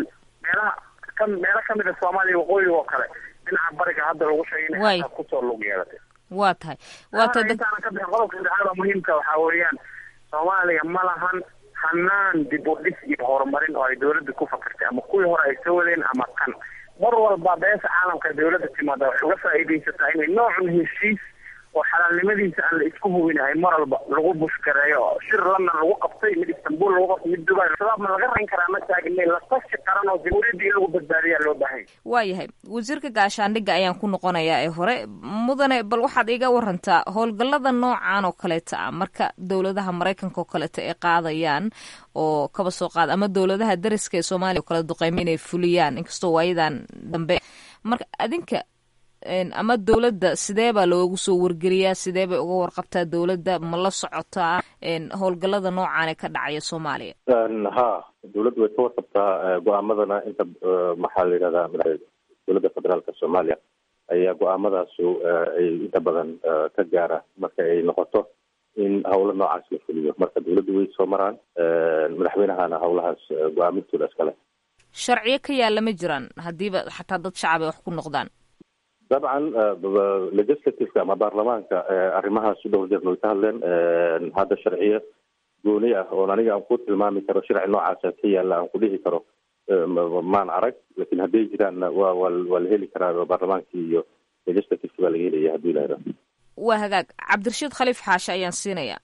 meelo kamid a Soomaaliya waqooyiga oo kale dhinaca bariga hadda lagu sheegay inay kusoo lug yeelatay. waa tahay intaana ka bixin qodobka saddexaad oo muhiimka waxaa weeyaan Soomaaliya ma lahan hanaan dib u dhis iyo horumarin oo ay dawladda ku fakartay ama kuwii hore ay soo wadeen ama kan. mar walba beesha caalamka dawladda timaada waxay uga faa'iidaysataa inay noocun heshiis oo xalaalnimadiisa aan la isku hubinahay mar walba lagu bushkareeyo. shir London lagu qabtay, mid Istanbul lagu qabtay, mid Dubai. shabaab ma laga rayn karaa ma taagnay, la tashi qaran oo jamhuuriyadda in lagu badbaadiyaa loo baahan yahay. waayahay wasiirka gaashaandhigga ayaan ku noqonayaa ee hore. mudane, bal waxaad iga warantaa howlgallada noocan oo kaleeta ah marka dowladaha Maraykanka oo kaleeta ay qaadayaan oo kaba soo qaad ama dowladaha dariska ee Soomaaliya oo kala duqeymo inay fuliyaan, inkastoo waayadan dambe marka adinka ama dawladda sidee baa loogu soo wargeliyaa, sidee bay uga warqabtaa dawladda, ma la socotaa howlgallada noocan ee ka dhacaya Soomaaliya? ha dawladdu way ka warqabtaa go-aamadana inta maxaa la yidhahdaa dowladda federaalka Soomaaliya ayaa go-aamadaasu ay inta badan ka gaara marka ay noqoto in howlo noocaas la fuliyo. marka dawladdu way soo maraan, madaxweynahana howlahaas go-aamintooda iskale. sharciyo ka yaalla ma jiraan haddiiba xataa dad shacab ay wax ku noqdaan? dabcan legislativeka ama baarlamaanka arrimahaas dhowr jeer way ka hadleen. hadda sharciyo gooni ah oon aniga aan ku tilmaami karo sharci noocaasa ka yaalla aan ku dhihi karo maan arag, laakiin hadday jiraanna waa la heli karaa. baarlamaankii iyo legislativeki baa laga helaya haddii la yidhahdo. waa hagaag. Cabdirashiid Khaliif Xaashe ayaan siinayaa.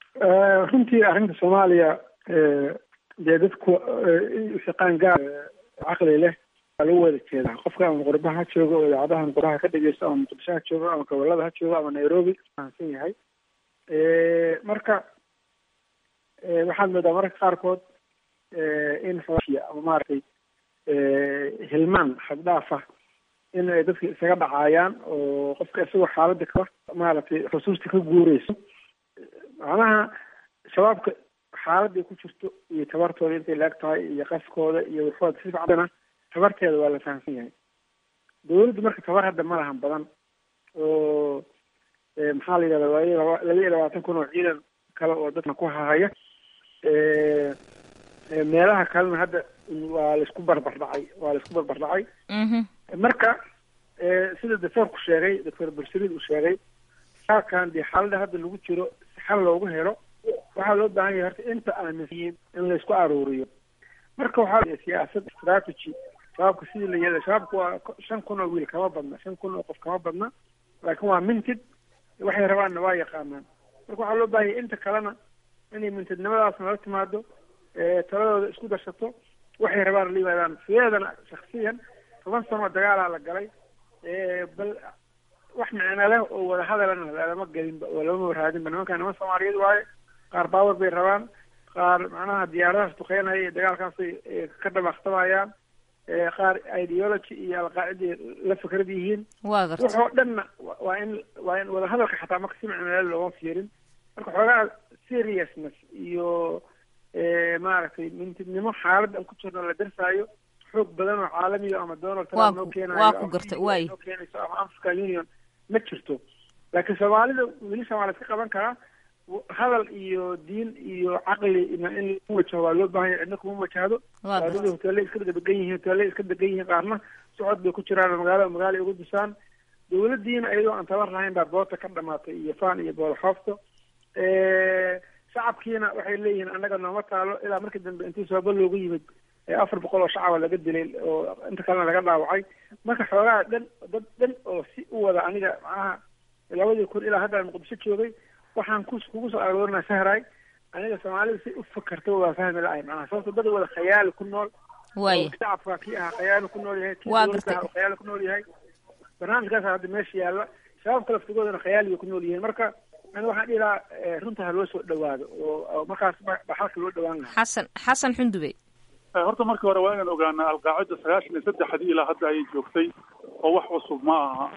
runtii arrinta Soomaaliya dee dadku shaqaan gaar caqli leh lagu wada jeedaa. qofka ama qurbaha ha joogo oo idaacadahan qurbaha ka dhegeysto, ama muqdisho ha joogo, ama gobolada ha joogo, ama Nairobi fahamsan yahay. marka waxaad moodaa mararka qaarkood in xooshiya ama maaragtay hilmaan xad dhaaf ah in ay dadka isaga dhacayaan oo qofka isagoo xaaladda ka maaragtay xusuusta ka guureyso. macnaha shabaabka xaaladday ku jirto iyo tabartooda intay laag tahay iyo qaskooda iyo waxooda si fiicana tabarteeda waa la fahamsan yahay. dawladdu marka tabar hadda ma lahan badan oo maxaa la yidhahda waa 22 kun oo ciidan kale oo dadka ku hahaya. meelaha kalena hadda waa laisku barbardhacay. marka sida doctorku sheegay, doctor Bursaliid uu sheegay, halkan dee xaaladda hadda lagu jiro si xal loogu helo waxaa loo baahan yahay horta inta aaminsan in laysku aruuriyo. marka waxaa siyaasad strategy shabaabka sidii la yeelay. shabaabku waa 5 kun oo wiil kama badna, 5 kun oo qof kama badna, laakiin waa mintid, waxay rabaanna waa yaqaanaan. marka waxaa loo baahan yahay inta kalena inay mintidnimadaasna la timaado, taladooda isku darsato, waxay rabaan la yimaadaan. sideedana shaksiyan 10 sano dagaalaa la galay, bal wax micno leh oo wada hadalana lama gelinba oo lama warhaadinba. nimankan niman Soomaaliyeed waaye, qaar baawar bay rabaan, qaar macnaha diyaaradahaas duqeynaya iyo dagaalkaasay ka dhabaaqtabayaan, qaar ideology iyo alqaacida la fikrad yihiin. waxoo dhanna waa in wada hadalka xataa marka si micno leh looma fiirin. marka xoogaa seriousness iyo maaragtay mintidnimo xaaladda aan ku jirno la darsaayo xoog badan oo caalamiya ama Donald Trump noo keenayo noo keenayso ama African Union ma jirto. laakiin Soomaalida weli Soomaalida ka qaban karaa hadal iyo diin iyo caqli in lagu wajaho waa loo baahan yahay. cidna kuma wajahdo. dadku hoteelay iska degan yihiin, qaarna socod bay ku jiraan magaalo ugu dusaan. dawladdiina iyadoo aan tabar lahayn baa boota ka dhamaatay iyo faan iyo boolxoofto. shacabkiina waxay leeyihiin annaga nooma taalo. ilaa markii dambe intii sooba loogu yimid 400 oo shacaba laga dilay oo inta kalena laga dhaawacay. marka xoogaa dad dhan oo si u wada aniga macnaha 2000 ilaa hadda Muqdisho joogay waxaan kugu soo aroorinaa sahray aniga Soomaalida si u fakarto waa fahmi lahayn. macnaha sababta dad wada khayaal ku nool shacabka kii ah khayaal ku nool yahay, kii khayaal ku nool yahay. barnaamijkaas hadda meesha yaalla, shabaabka laftigoodana khayaal ku nool yihiin. marka aniga waxaan dhihi lahaa runta ha loo soo dhawaado oo markaas ba xalka loo dhawaan lahaa. xasan xundube horta markii hore waa inaan ogaanaa alqaacida 93 ilaa hadda ayay joogtay oo wax cusub ma aha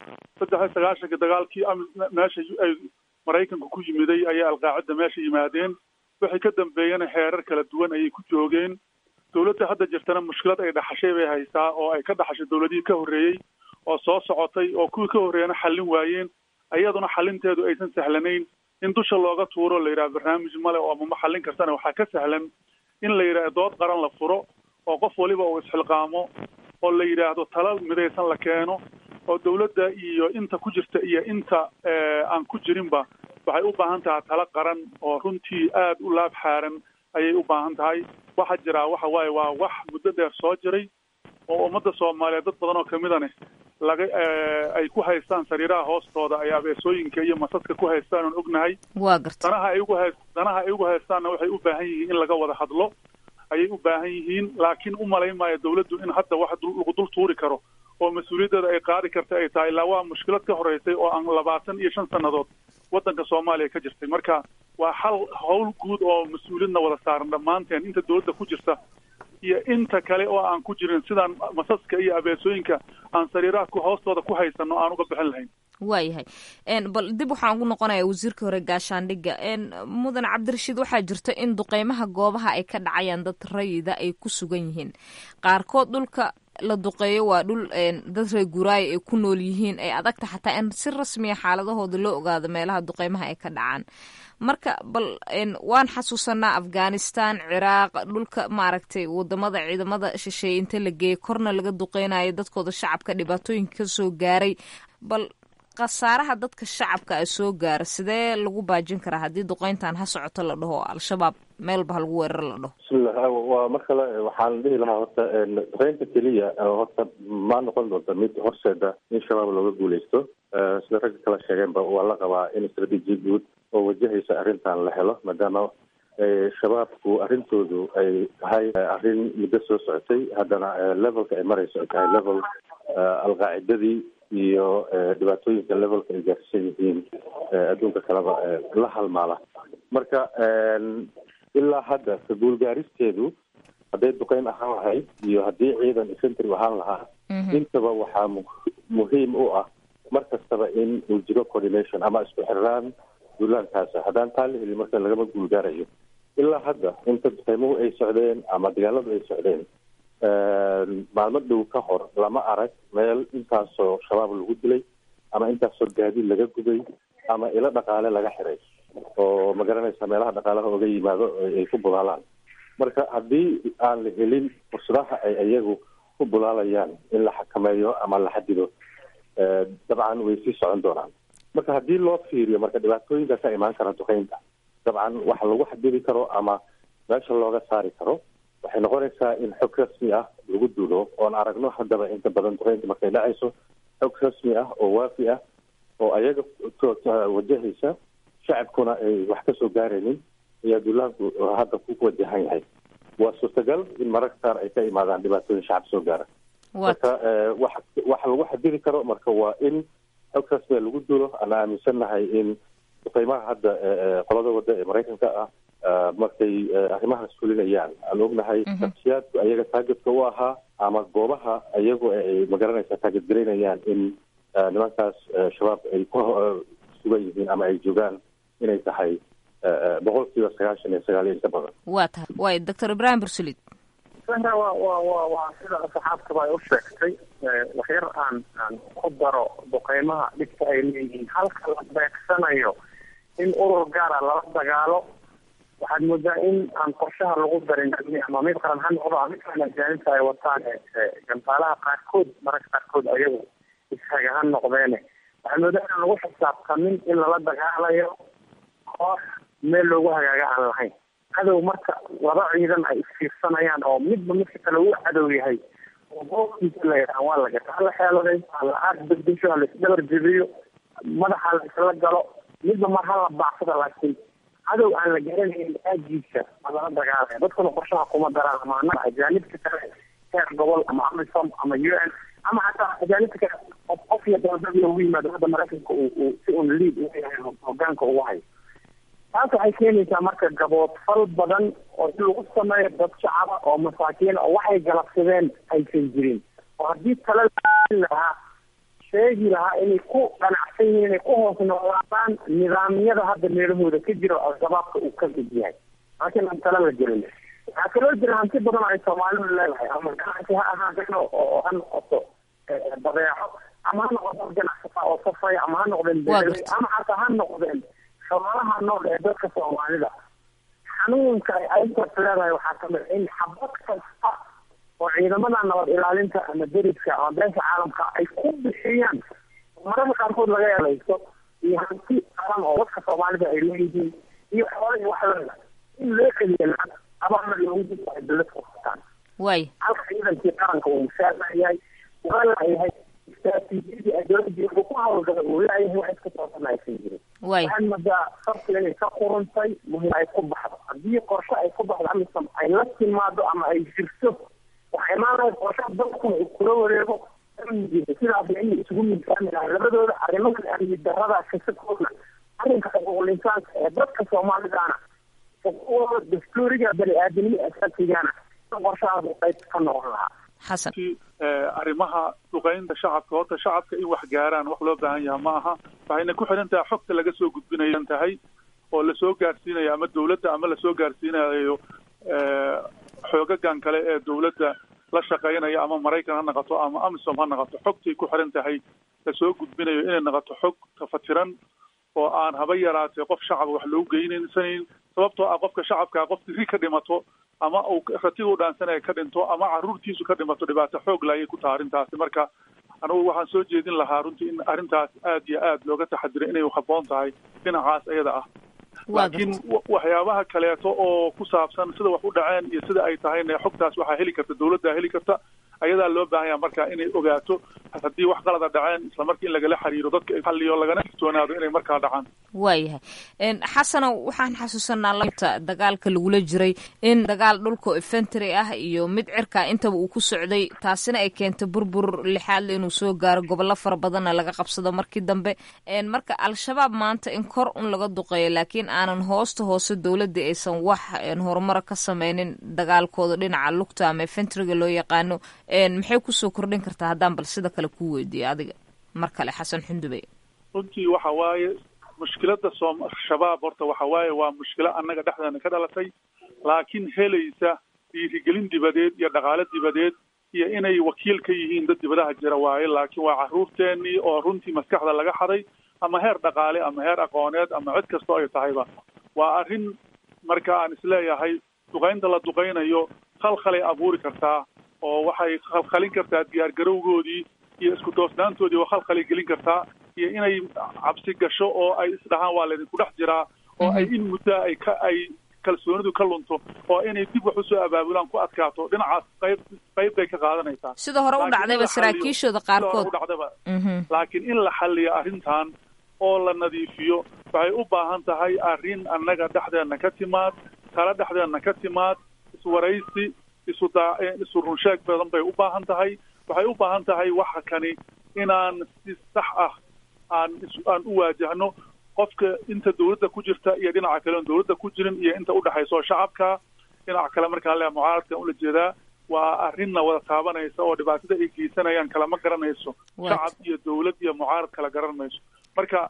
93 dagaalkii meesha ay Mareykanku ku yimiday ayaa alqaacida meesha yimaadeen waxay ka dambeeyeen heerar kala duwan ayay ku joogeen dawladda hadda jirtana mushkilad ay dhaxashay bay haysaa oo ay ka dhaxashay dawladii ka horeeyay oo soo socotay oo kuwii ka horeeyana xallin waayeen ayaduna xalinteedu aysan sahlanayn in dusha looga tuuro la yiraahdo barnaamij male oo ma xallin kartana waxaa ka sahlan in la yiraahdo dood qaran la furo oo qof waliba uu isxilqaamo oo la yiraahdo talo midaysan la keeno oo dawladda iyo inta ku jirta iyo inta aan ku jirinba waxay u baahan tahay talo qaran oo runtii aad u laab xaaran ayay u baahan tahay waxa jira waxa waaye waa wax muddo dheer soo jiray oo ummadda Soomaaliyeed dad badan oo kamidane laga ay ku haystaan sariiraha hoostooda ay abeesooyinka iyo masaska ku haystaan oo ognahay waa gartay danaha ay ugu haystaana waxay u baahan yihiin in laga wada hadlo ayay u baahan yihiin laakiin u malaynaayo dawladdu in hadda wax lagu dul tuuri karo oo mas'uuliyadda ay qaadi karta ay tahay ilaa waa mushkilad ka horeysay oo aan 25 sanadood waddanka Soomaaliya ka jirtay marka waa hawl guud oo mas'uuliyadna wada saaran dhammaanteen inta dawladda ku jirta iyo inta kale oo aan ku jirin sidaan masaska iyo abeesooyinka aan sariiraha ku hoostooda ku haysano aan uga bixin lahayn waayahay bal dib waxaan ugu noqonayaa wasiirka hore gaashaandhigga mudan cabdirashiid waxaa jirta in duqeymaha goobaha ay ka dhacayaan dad rayida ay ku sugan yihiin qaarkood dhulka la duqeeyo waa dhul dad reer guuraaya ay ku nool yihiin ay adagta xataa in si rasmiya xaaladahooda loo ogaado meelaha duqeymaha ay ka dhacaan marka bal waan xasuusanaa Afghanistan Ciraaq dhulka maaragtay wadamada ciidamada shisheeye inta la geeyay korna laga duqeynayo dadkooda shacabka dhibaatooyinka ka soo gaaray bal qasaaraha dadka shacabka ay soo gaara sidee lagu baajin karaa haddii duqeyntan ha socoto la dhaho al-shabaab meelba ha lagu weerar la dhaho bismillah waa markale waxaan dhihi lahaa horta duqeynta keliya horta ma noqon doonta mid horseeda in shabaab looga guuleysto sida ragga kala sheegeenba waa la qabaa in istaraatiiji guud oo wajahaysa arrintan la helo maadaama shabaabku arrintoodu ay tahay arrin muddo soo socotay haddana levelka ay marayso ay tahay level alqaacidadii iyo dhibaatooyinka levelka ay gaarsiisan yihiin adduunka kaleba la halmaala marka ilaa hadda ka guulgaaristeedu hadday duqeyn ahaan lahayd iyo haddii ciidan infantry ahaan lahaa intaba waxaa muhiim u ah mar kastaba in uu jiro coordination ama isku xirnaan duulaankaasa haddaan taa la helin marka lagama guulgaarayo ilaa hadda inta duqeymuhu ay socdeen ama dagaaladu ay socdeen maalmo dhow ka hor lama arag meel intaasoo shabaab lagu dilay ama intaasoo gaadiid laga gubay ama ilo dhaqaale laga xiray oo ma garanaysa meelaha dhaqaalaha oga yimaado ay ku bulaalaan marka haddii aan la helin fursadaha ay iyagu ku bulaalayaan in la xakameeyo ama la xadido dabcan way sii socon doonaan marka haddii loo fiiriyo marka dhibaatooyinka ka imaan kara duqeynta dabcan waxa lagu xadidi karo ama meesha looga saari karo waxay noqonaysaa in xog rasmi ah lagu duulo oon aragno haddaba inta badan duqeynta markay dhacayso xog rasmi ah oo waafi ah oo ayaga wajahaysa shacabkuna ay wax ka soo gaaraynin ayaa duulaanku hadda ku wajahan yahay waa suurtagal in mararka qaar ay ka imaadaan dhibaatooyin shacab soo gaara marka waxa lagu xadidi karo marka waa in xog rasmiga lagu duulo aan aaminsannahay in duqeymaha hadda qolada wadda ee Mareykanka ah markay arrimahaas fulinayaan aan ognahay shakhsiyaadku ayaga taageedka u ahaa ama goobaha ayagu ay magaranaysa taageed garaynayaan in nimankaas shabaab ay ku sugan yihiin ama ay joogaan inay tahay 99% inta badan waa tahay waay Dr. Ibrahim Bursulid waa sida saxaabtaba ay u sheegtay waxyar aan ku daro duqeymaha dhibka ay leeyihiin halka la beegsanayo in urur gaara lala dagaalo waxaad moodaa in aan qorshaha lagu darin ama mid qaran ha noqdo ama mid kale ajaanibta ay wataan gantaalaha qaarkood mararka qaarkood ayagu ishaga ha noqdeene waxaad moodaa inaan lagu xisaabtamin in lala dagaalayo koox meel loogu hagaaga aan lahayn cadow marka laba ciidan ay isfiirsanayaan oo midba midka kale uu cadow yahay oo goobkiisa la yidhaha waa la gata hala xeeladay hala aad bedesho hala isdabar jebiyo madaxa la isla galo midba mar hala baacsada laakiin cadow aan la garanayn aagiisa ma lala dagaalaya dadkuna qorshaha kuma daraan ama annaga ajaanibka kale heer gobol ama amisom ama UN ama xataa ajaanibka kale qof iyo dowladda ugu yimaado hadda Mareykanka uu si un lead u yahay hogaanka ugu hayo taas waxay keenaysaa marka gabood fal badan oo si lagu sameeyo dad shacaba oo masaakiin oo waxay galabsadeen aysan jirin oo haddii tala lahaa sheegi lahaa inay ku ganacsan yihiin inay ku hoos noolaadaan nidaamyada hadda meelahooda ka jira oo al-shabaabka uu ka mid yahay laakiin aan tala la gelin waxaa kaloo jira hanti badan oo ay soomaalidu leedahay ama ganacsi ha ahaadeen oo ha noqoto badeeco ama ha noqoto ganacsata oo safaya ama ha noqdeen beeraley ama xataa ha noqdeen xoolaha nool ee dadka soomaalida xanuunka ay aytaas leedahay waxaa kamid in xabad kasta oo ciidamada nabad ilaalinta ama deriska ama beesha caalamka ay ku bixiyaan mararka qaarkood laga yeelayso iyo hanti qaran oo dadka soomaalida ay leeyihiin iyo xoolihii wax lamida in loo keliya lacag abaana loogu dib ay dawlad ku qabtaan halka ciidankii qaranka uu mushaarayahay waa layahay istaraatiijiyadii ay dowladda ku hawlgala uu leeyahay wax iska toosan aysan jirin waxaan moodaa sabta inay ka qurantay muhiim ay ku baxdo haddii qorshe ay ku baxdo amisam ay la timaado ama ay jirto waxaa imaanaya qorshe dadkuna uu kula wareego amnigiisa sidaas inay isugu miisaami lahay labadooda arrimahan amni darada kasakoodna arrinka xuquuqul insaanka ee dadka soomaalidaana xuquuqdooda dastuuriga bani-aadanimada asaasigaana qorshahaas uu qayb ka noqon lahaa xasan arrimaha duqeynta shacabka horta shacabka in wax gaaraan wax loo baahan yaha ma aha waxayna ku xiran tahay xogta laga soo gudbinayan tahay oo lasoo gaarsiinayo ama dawladda ama lasoo gaarsiinayo xoogagan kale ee dawladda la shaqeynaya ama maraykan ha noqoto ama amisom ha noqoto xogtay ku xiran tahay lasoo gudbinayo inay noqoto xog tafatiran oo aan haba yaraatee qof shacaba wax loogu geynaysanin sababtoo ah qofka shacabkaa qof diri ka dhimato ama uu ratiga u dhaansanaya ka dhinto ama caruurtiisu ka dhimato dhibaato xoog la ayay ku taha arrintaasi marka anugu waxaan soo jeedin lahaa runtii in arrintaas aad iyo aad looga taxadiro inay habboon tahay dhinacaas iyada ah laakiin waxyaabaha kaleeto oo ku saabsan sida wax u dhaceen iyo sida ay tahayna xogtaas waxaa heli karta dawladdaa heli karta ayadaa loo baahan yaha marka inay ogaato haddii wax qalada dhaceen isla markii in lagala xiriiro dadka xalliyo lagana digtoonaado inay markaa dhacaan waayahay xasanow waxaan xasuusanaa labta dagaalka lagula jiray in dagaal dhulka infantry ah iyo mid cirka intaba uu ku socday taasina ay keentay burbur lixaadle inuu soo gaaro gobollo fara badanna laga qabsado markii dambe marka al-shabaab maanta in kor un laga duqeeyo laakiin aanan hoosta hoose dawladda aysan wax horumara ka sameynin dagaalkooda dhinaca lugta ama infantryga loo yaqaano maxay kusoo kordhin kartaa haddaan bal sida kale kuu weydiiyo adiga mar kale xasan xundube runtii waxa waaye mushkilada shabaab horta waxa waaye waa mushkilo annaga dhexdeena ka dhalatay laakiin helaysa dhiirigelin dibadeed iyo dhaqaale dibadeed iyo inay wakiil ka yihiin dad dibadaha jira waaye laakiin waa carruurteenii oo runtii maskaxda laga xaday ama heer dhaqaale ama heer aqooneed ama cid kastoo ay tahayba waa arrin marka aan isleeyahay duqaynta la duqaynayo khalkhalay abuuri kartaa oo waxay khalkhalin kartaa diyaargarowgoodii iyo isku toosnaantoodii oo khalkhalay gelin kartaa iyo inay cabsi gasho oo ay isdhahaan waa laydinku dhex jiraa oo ay in muddo ay kalsoonidu ka lunto oo inay dib wax usoo abaabulaan ku adkaato dhinacaas qayb bay ka qaadanaysaa sida hore u dhacdayba saraakiishooda qaarkood laakiin in la xalliyo arrintan oo la nadiifiyo waxay u baahan tahay arrin annaga dhexdeena ka timaad tala dhexdeena ka timaad iswaraysi isu runsheeg badan bay u baahan tahay waxay u baahan tahay waxa kani inaan si sax ah aan u waajahno qofka inta dawladda ku jirta iyo dhinaca kale oon dawladda ku jirin iyo inta udhexayso shacabka dhinaca kale markaan leeyahay mucaaradka ula jeedaa waa arrinna wada taabanaysa oo dhibaatada ay geysanayaan kalama garanayso shacab iyo dawlad iyo mucaarad kala garan mayso marka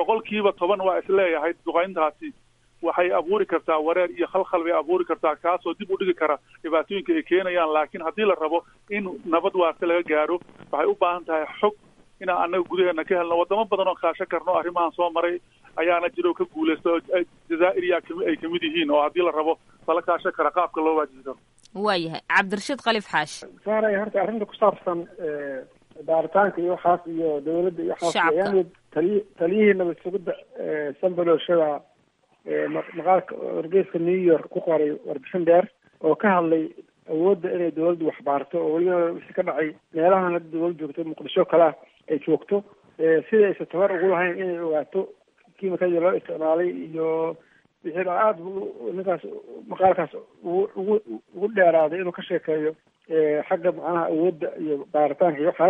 10% waa isleeyahay duqayntaasi waxay abuuri kartaa wareer iyo khalkhal bay abuuri kartaa kaasoo dib u dhigi kara dhibaatooyinka ay keenayaan laakiin haddii la rabo in nabad waarta laga gaaro waxay u baahan tahay xog inaan annaga gudaheena ka helno wadamo badan oo kaashan karno arrimahan soo maray ayaana jiro ka guulaysta jazaa'ir iyo ay kamid yihiin oo haddii la rabo tala kaashan kara qaabka loo waajihi karo waayahay cabdirashiid khaliif xaashi saaray horta arrinta ku saabsan baaritaanka iyo waxaas iyo dawladda iyo waxaas taliyihii nabad sugidda sanbalooshada maqaalka wargeyska New York ku qoray warbixin dheer oo ka hadlay awoodda inay dawladdu wax baarto oo weliba wixii ka dhacay meelahan dawladdu joogto muqdisho kala ay joogto sida aysan tabar ugu lahayn inay ogaato kiimikadii loo isticmaalay iyo wixii aad ninkaas maqaalkaas ugu dheeraaday inuu ka sheekeeyo xagga macnaha awoodda iyo baaritaanka iyo waxaas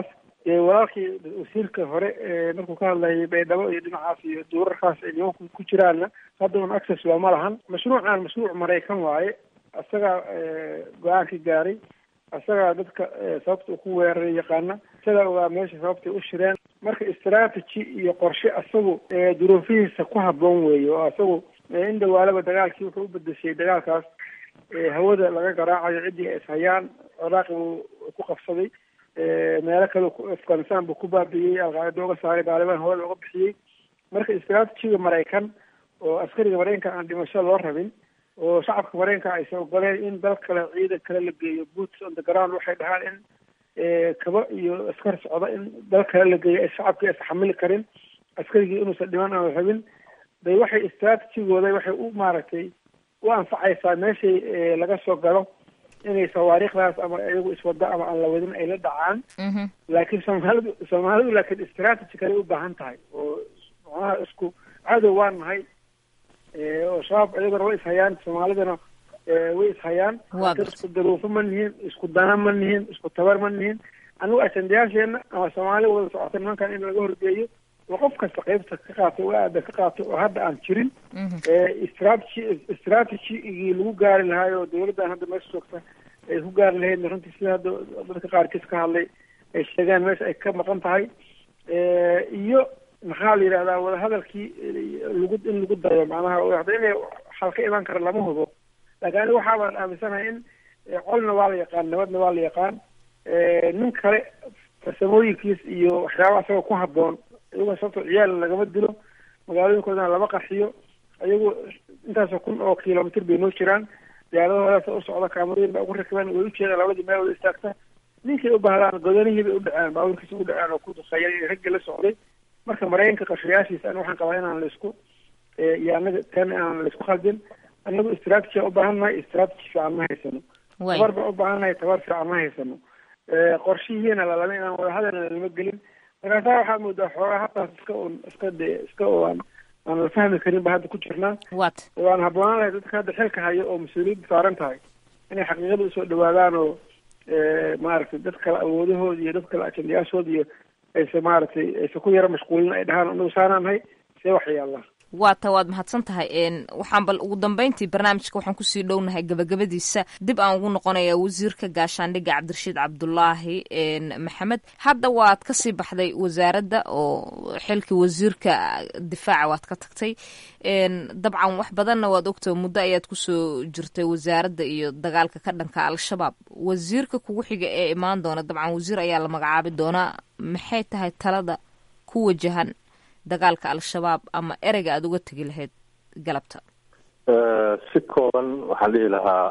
walaalkii wasiirka hore markuu ka hadlayay baydhabo iyo dhinacaas iyo duurarkaas ay nimanku ku jiraanna hadda un access looma lahan mashruucan mashruuc maraykan waaye isagaa go-aanka gaaray isagaa dadka sababta uu ku weeraray yaqaana isagaa ogaa meesha sababtay u shireen marka strategy iyo qorshe isagu duruufihiisa ku habboon weeye oo isagu in dhawaalaba dagaalkii wuxuu u bedeshay dagaalkaas hawada laga garaacayo ciddii ay ishayaan ciraaqi buu ku qabsaday meelo kale afghanistan buu ku baabi'iyey alqaacida uga saaray baaliban hawada uga bixiyey marka strategiga maraykan oo askariga maraykanka aan dhimasho loo rabin oo shacabka maraykanka aysan ogoleen in dal kale ciidan kale la geeyo boots on the ground waxay dhahaan in kaba iyo askar socda in dal kale la geeyo shacabkii aysan xamili karin askarigii inuusan dhiman aan rabin bay waxay strategigooda waxay u maaragtay u anfacaysaa meeshay laga soo galo inay sawaariikhdaas ama iyagu iswada ama aan la wadin ay la dhacaan laakiin soomaalidu laakiin strategy kale u baahan tahay oo macnaha isku cadow waan nahay oo shabaab iyaguna way ishayaan soomaalidana way ishayaan isku daruufo ma nihin isku dana ma nihin isku tabar ma nihin anigu ajandayaasheena ama soomaali wada socota nimankan in laga horgeeyo oo qof kasta qaybta ka qaato oo aada ka qaato oo hadda aan jirin strategigii lagu gaari lahaay oo dawladdan hadda meesha joogta ay ku gaari lahayd runtii sida hadda dadka qaarkiis ka hadlay ay sheegaan meesha ay ka maqan tahay iyo maxaa la yidhahdaa wadahadalkii in lagu dayo macnaha hadda inay xal ka imaan kara lama hubo laakiin aniga waxaa baan aaminsanahay in colna waa la yaqaan nabadna waa la yaqaan nin kale farsamooyinkiis iyo waxyaaba asagoo ku habboon iyagoo sababto ciyaal lagama dilo magaalooyinkoodana lama qarxiyo iyagu intaasoo kun oo kilomitr bay noo jiraan diyaaradahoodaas u socda kaamarooyin baa ugu rakibaan way ujeedaan labadii meel wada istaagta ninkay u baahdaan godanihii bay u dhaceen baabuurkiisa u dhaceen oo ku duqeeyay raggii la socday marka maraykanka qarshayaashiisa an waxaan qabaa inaan laisku iyo anaga tan aan laisku khaldin anagu strategy u baahannahay strategy fiican ma haysano tabar baan u baahannahay tabar fiican ma haysano qorshihiina lalama inaan wadahadalna lama gelin markaasaa waxaad moodaa xoogaa hataas iska aan la fahmi karin ba hadda ku jirnaa waan habboonaan lahay dadka hadda xilka hayo oo mas-uuliyadda saaran tahay inay xaqiiqada usoo dhawaadaan oo maaragtay dad kale awoodahooda iyo dad kale ajandayaashooda iyo aysa maaragtay aysa ku yaro mashquulin ay dhahaan anagu saanaanahay see wax yaallaa waad mahadsan tahay waxaan bal ugu dambeyntii barnaamijka waxaan kusii dhownahay gabagabadiisa dib aan ugu noqonayaa wasiirka gaashaandhigga cabdirashiid cabdulaahi maxamed hadda waad kasii baxday wasaaradda oo xilkii wasiirka difaaca waad ka tagtay dabcan wax badanna waad ogtay muddo ayaad kusoo jirtay wasaaradda iyo dagaalka ka dhanka al-shabaab wasiirka kugu xiga ee imaan doona dabcan wasiir ayaa la magacaabi doonaa maxay tahay talada ku wajahan dagaalka al-shabaab ama ereyga aada uga tegi lahayd galabta si kooban waxaan dhihi lahaa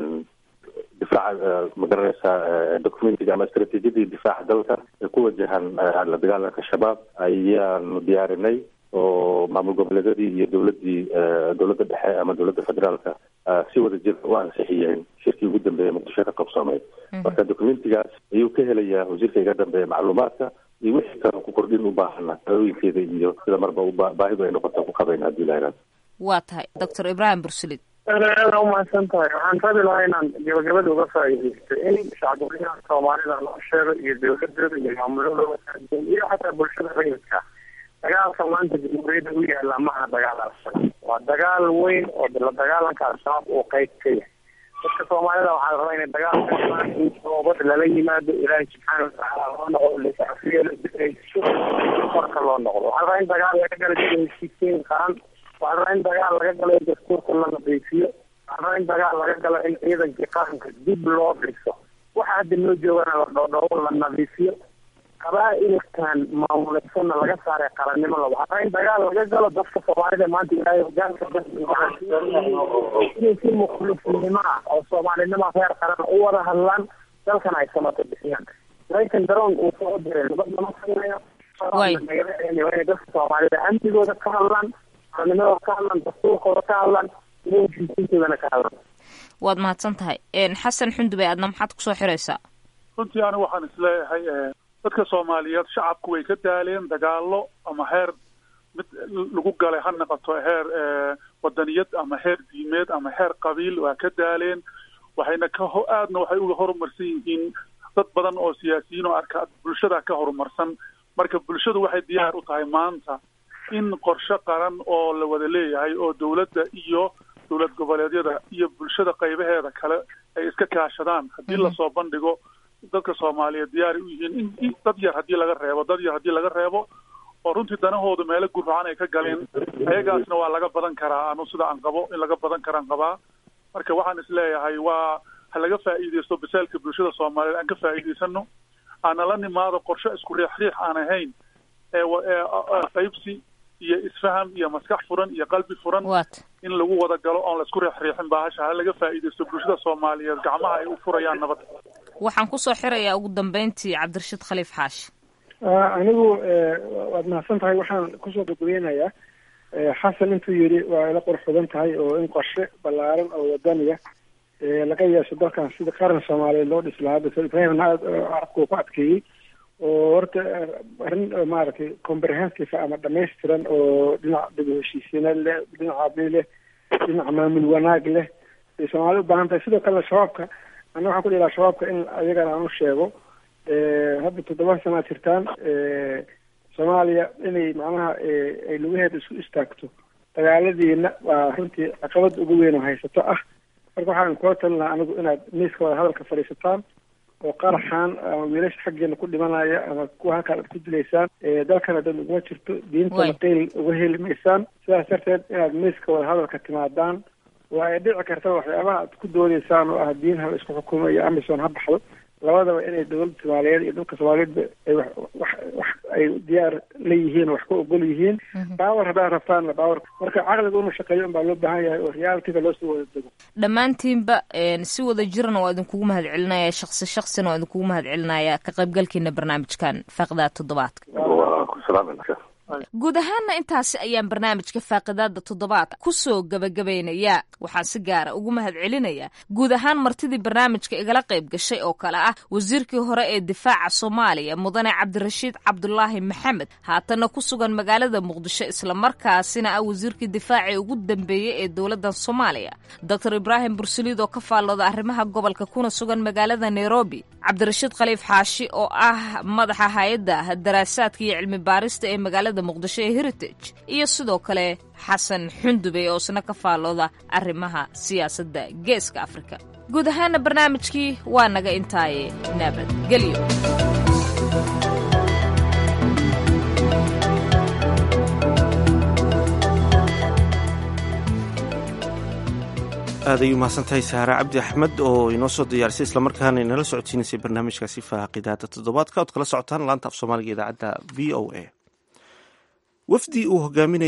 difaaca magaranaysaa documentiga ama istraatiijiyadii difaaca dalka ee ku wajahan la dagaalanka shabaab ayaanu diyaarinay oo maamul goboleedyadii iyo dowladda dhexe ama dowladda federaalka si wada jir u ansixiyeen shirkii ugu dambeeya muqdisho ka qabsoomay marka documentigaas ayuu ka helayaa wasiirka iga dambeeya macluumaadka iyo wixii kale ku kordhin u baahana talooyinkeeda iyo sida marba baahidu ay noqota ku qabayna haddii la yidhahdo waa tahay doctor ibrahim bursulid aada umahadsan tahay waxaan rabi lahaa inaan gabagabada uga faa'iidaysto in shacabweynaha soomaalida loo sheego iyo dawladooda iyo maamuladooda iyo xataa bulshada rayidka dagaalka maanta jamhuuriyadda u yaala maaha dagaal al-shabaab waa dagaal weyn oo la dagaalanka al-shabaab uu qayb ka yahay dadka soomaalida waxaa la rabaa inay dagaalka toobad lala yimaado ilaahay subxaana watacaala loo noqdo lasafiyo korka loo noqdo waxaa la rabaa in dagaal laga gala heshiisiin qaran waxaa la rabaa in dagaal laga galo in dastuurka la nadiifiyo waxaa la rabaa in dagaal laga galo in ciidanka qaranka dib loo dhiso waxa hadda noo joogana la dhoodhoobo la nadiifiyo qabaa-ilkan maamuleysana laga saaray qarannimo waxaa in dagaal laga galo dadka soomaalida maanta ilaahay hogaanka inay si mukhlisnimo ah oo soomaalinimo reer qaran u wada hadlaan dalkan ay samato bixiyaan maraykan daroon uu soo diray nabad lama sameeyo inay dadka soomaalida amnigooda ka hadlaan qaranimadooda ka hadlaan dastuurkooda ka hadlaan heshiisiintoodana ka hadlaan waad mahadsan tahay xasan xundubey adna maxaad kusoo xiraysaa runtii anigu waxaan isleeyahay dadka soomaaliyeed shacabku way ka daaleen dagaalo ama heer mid lagu galay ha noqoto heer wadaniyad ama heer diimeed ama heer qabiil waa ka daaleen waxayna aadna waxay uga horumarsan yihiin dad badan oo siyaasiyiin oo arka bulshada ka horumarsan. Marka bulshadu waxay diyaar u tahay maanta in qorshe qaran oo la wada leeyahay oo dowladda iyo dowlad goboleedyada iyo bulshada qaybaheeda kale ay iska kaashadaan. Haddii lasoo bandhigo dadka Soomaaliyeed diyaar u yihiin in dad yar haddii laga reebo oo runtii danahoodu meelo gurracan ay ka galeen, ayagaasna waa laga badan karaa. Anu sida aan qabo in laga badan karaan qabaa. Marka waxaan isleeyahay waa ha laga faa'iideysto bisaalka bulshada Soomaaliyeed aan ka faa'iideysano, aana la nimaado qorshe isku riix aan ahayn qaybsi iyo isfaham iyo maskax furan iyo qalbi furan in lagu wada galo oon la isku riixin baahasha. Ha laga faa'iideysto bulshada Soomaaliyeed gacmaha ay u furayaan nabad. Waxaan kusoo xirayaa ugu dambeyntii Cabdirashiid Khaliif Xaashi. anigu waad mahadsan tahay. waxaan kusoo gudbeynayaa xasan intuu yidhi waa ila qurxudan tahay oo in qorshe ballaaran oo wadaniga laga yeesho dalkan sida qaran Soomaaliyeed loo dhis lahaa. Dr. Ibrahim carabku ku adkeeyey oo horta arrin maaragtay comprehensive ama dhammaystiran oo dhinac dib u heshiisiina leh, dhinac amni leh, dhinac maamul wanaag leh ay Soomaaliya u baahan tahay. sidoo kale shabaabka ana waxaan ku dhihi shabaabka in ayagana aan u sheego hadda 7 sano jirtaan Soomaaliya inay macnaha ay lugaheeda isku istaagto dagaaladiina waa runtii caqabad ugu weyn oo haysato ah. marka waxaan kula talinayaa anigu inaad miiska wada hadalka fadhiisataan oo qaraxaan ama wiilasha xaggeena ku dhimanaya ama kuwa halkaan aad ku dilaysaan dalkana dad uguma jirto, diintana qeyl uga heli maysaan. sidaas darteed inaad miiska wada hadalka timaadaan waa ay dhici karta waxyaabaha aad ku doodaysaan oo ah diin ha isku xukumo iyo amisom ha baxdo, labadaba inay dowladda Soomaaliyeed iyo dalka Soomaaliyeed ay wax ay diyaar leeyihiin wax ku ogol yihiin. baawar hadaa rabtaan baawar marka caqliga uu shaqeeyo baa loo baahan yahay oo reality loo soo wada dego. dhammaantiinba si wada jirna waa idinkugu mahadcelinayaa shakhsina waa idinkugu mahadcelinayaa ka qaybgalkiina barnaamijkan Faaqidaada Toddobaadka. waa ku salaamayna. guud ahaanna intaasi ayaan barnaamijka Faaqidaada Toddobaadka kusoo gabagabaynayaa. waxaan si gaara ugu mahadcelinayaa guud ahaan martidii barnaamijka igala qayb gashay oo kale ah wasiirkii hore ee difaaca Soomaaliya Mudane Cabdirashiid Cabdulaahi Maxamed, haatana ku sugan magaalada Muqdisho isla markaasina ah wasiirkii difaaca ugu dambeeyay ee dowladda Soomaaliya. Dr. Ibrahim Bursaliid oo ka faallooda arrimaha gobolka kuna sugan magaalada Nairobi. Cabdirashiid Khaliif Xaashi oo ah madaxa hay'adda daraasaadka iyo cilmi baarista ee magaalada Muqdisho ee Heritage, iyo sidoo kale Xasan Xundube oo isna ka faallooda arrimaha siyaasadda Geeska Afrika. guud ahaana barnaamijkii waa naga intaaye nabadgelyo. aad ayuu mahadsantahay Sahra Cabdi Axmed oo inoo soo diyaarisay islamarkaana inala socodsiinaysay barnaamijkaasi Faaqidaada Toddobaadka ood kala socotaan laanta af Soomaaliga idaacadda VOA. wafdi ay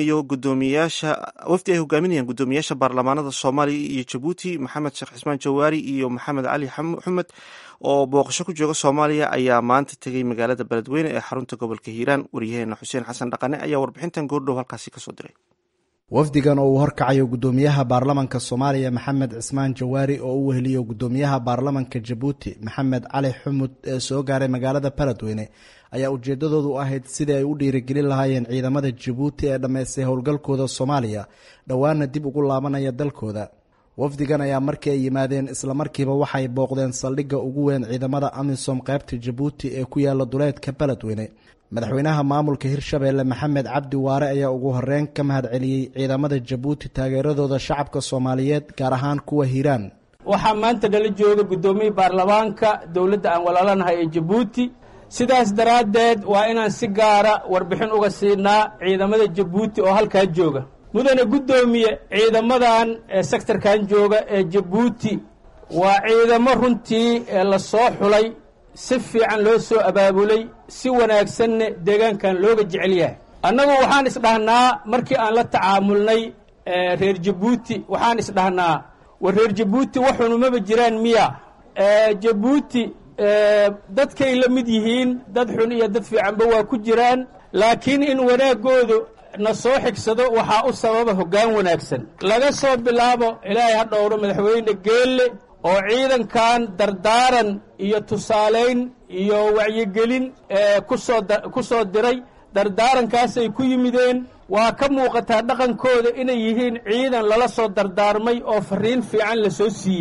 hogaaminayaan guddoomiyaasha baarlamaanada Soomaaliya iyo Jabuuti Maxamed Sheekh Cismaan Jawaari iyo Maxamed Cali Xumed oo booqasho ku jooga Soomaaliya ayaa maanta tegay magaalada Beledweyne ee xarunta gobolka Hiiraan. wariyaheena Xuseen Xasan Dhaqane ayaa warbixintan goordhow halkaasi ka soo diray. wafdigan oo uu horkacayo guddoomiyaha baarlamanka Soomaaliya Maxamed Cismaan Jawaari oo uu weheliyo guddoomiyaha baarlamanka Jabuuti Maxamed Cali Xumed ee soo gaaray magaalada Beledweyne ayaa ujeedadoodu ahayd sidii ay u dhiirigelin lahaayeen ciidamada Jabuuti ee dhammaystay howlgalkooda Soomaaliya dhowaana dib ugu laabanaya dalkooda. wafdigan ayaa markii ay yimaadeen isla markiiba waxay booqdeen saldhigga ugu weyn ciidamada Amisom qaybta Jabuuti ee ku yaala duleedka Beledweyne. madaxweynaha maamulka Hirshabeelle Maxamed Cabdi Waare ayaa ugu horeyn ka mahadceliyey ciidamada Jabuuti taageeradooda shacabka Soomaaliyeed gaar ahaan kuwa Hiiraan. waxaa maanta dhala jooga guddoomiyaha baarlamaanka dowladda aan walaalanahay ee Jabuuti. sidaas daraaddeed waa inaan si gaara warbixin uga siinaa ciidamada Jabuuti oo halkaa jooga. mudane guddoomiye, ciidamadan ee sektarkan jooga ee Jabuuti waa ciidamo runtii la soo xulay, si fiican loo soo abaabulay, si wanaagsanna deegaankan looga jecel yahay. annagu waxaan isdhahnaa markii aan la tacaamulnay reer Jabuuti waxaan isdhahnaa war reer Jabuuti waxunumaba jiraan miya? Jabuuti dadkay la mid yihiin, dad xun iyo dad fiicanba waa ku jiraan, laakiin in wanaagoodu na soo xigsado waxaa u sababa hoggaan wanaagsan. laga soo bilaabo ilaahay ha dhowro madaxweyne Geelle oo ciidankan dardaaran iyo tusaalayn iyo wacyigelin ku soo diray. dardaarankaasay ku yimideen. waa ka muuqataa dhaqankooda inay yihiin ciidan lala soo dardaarmay oo fariin fiican la soo siiyey.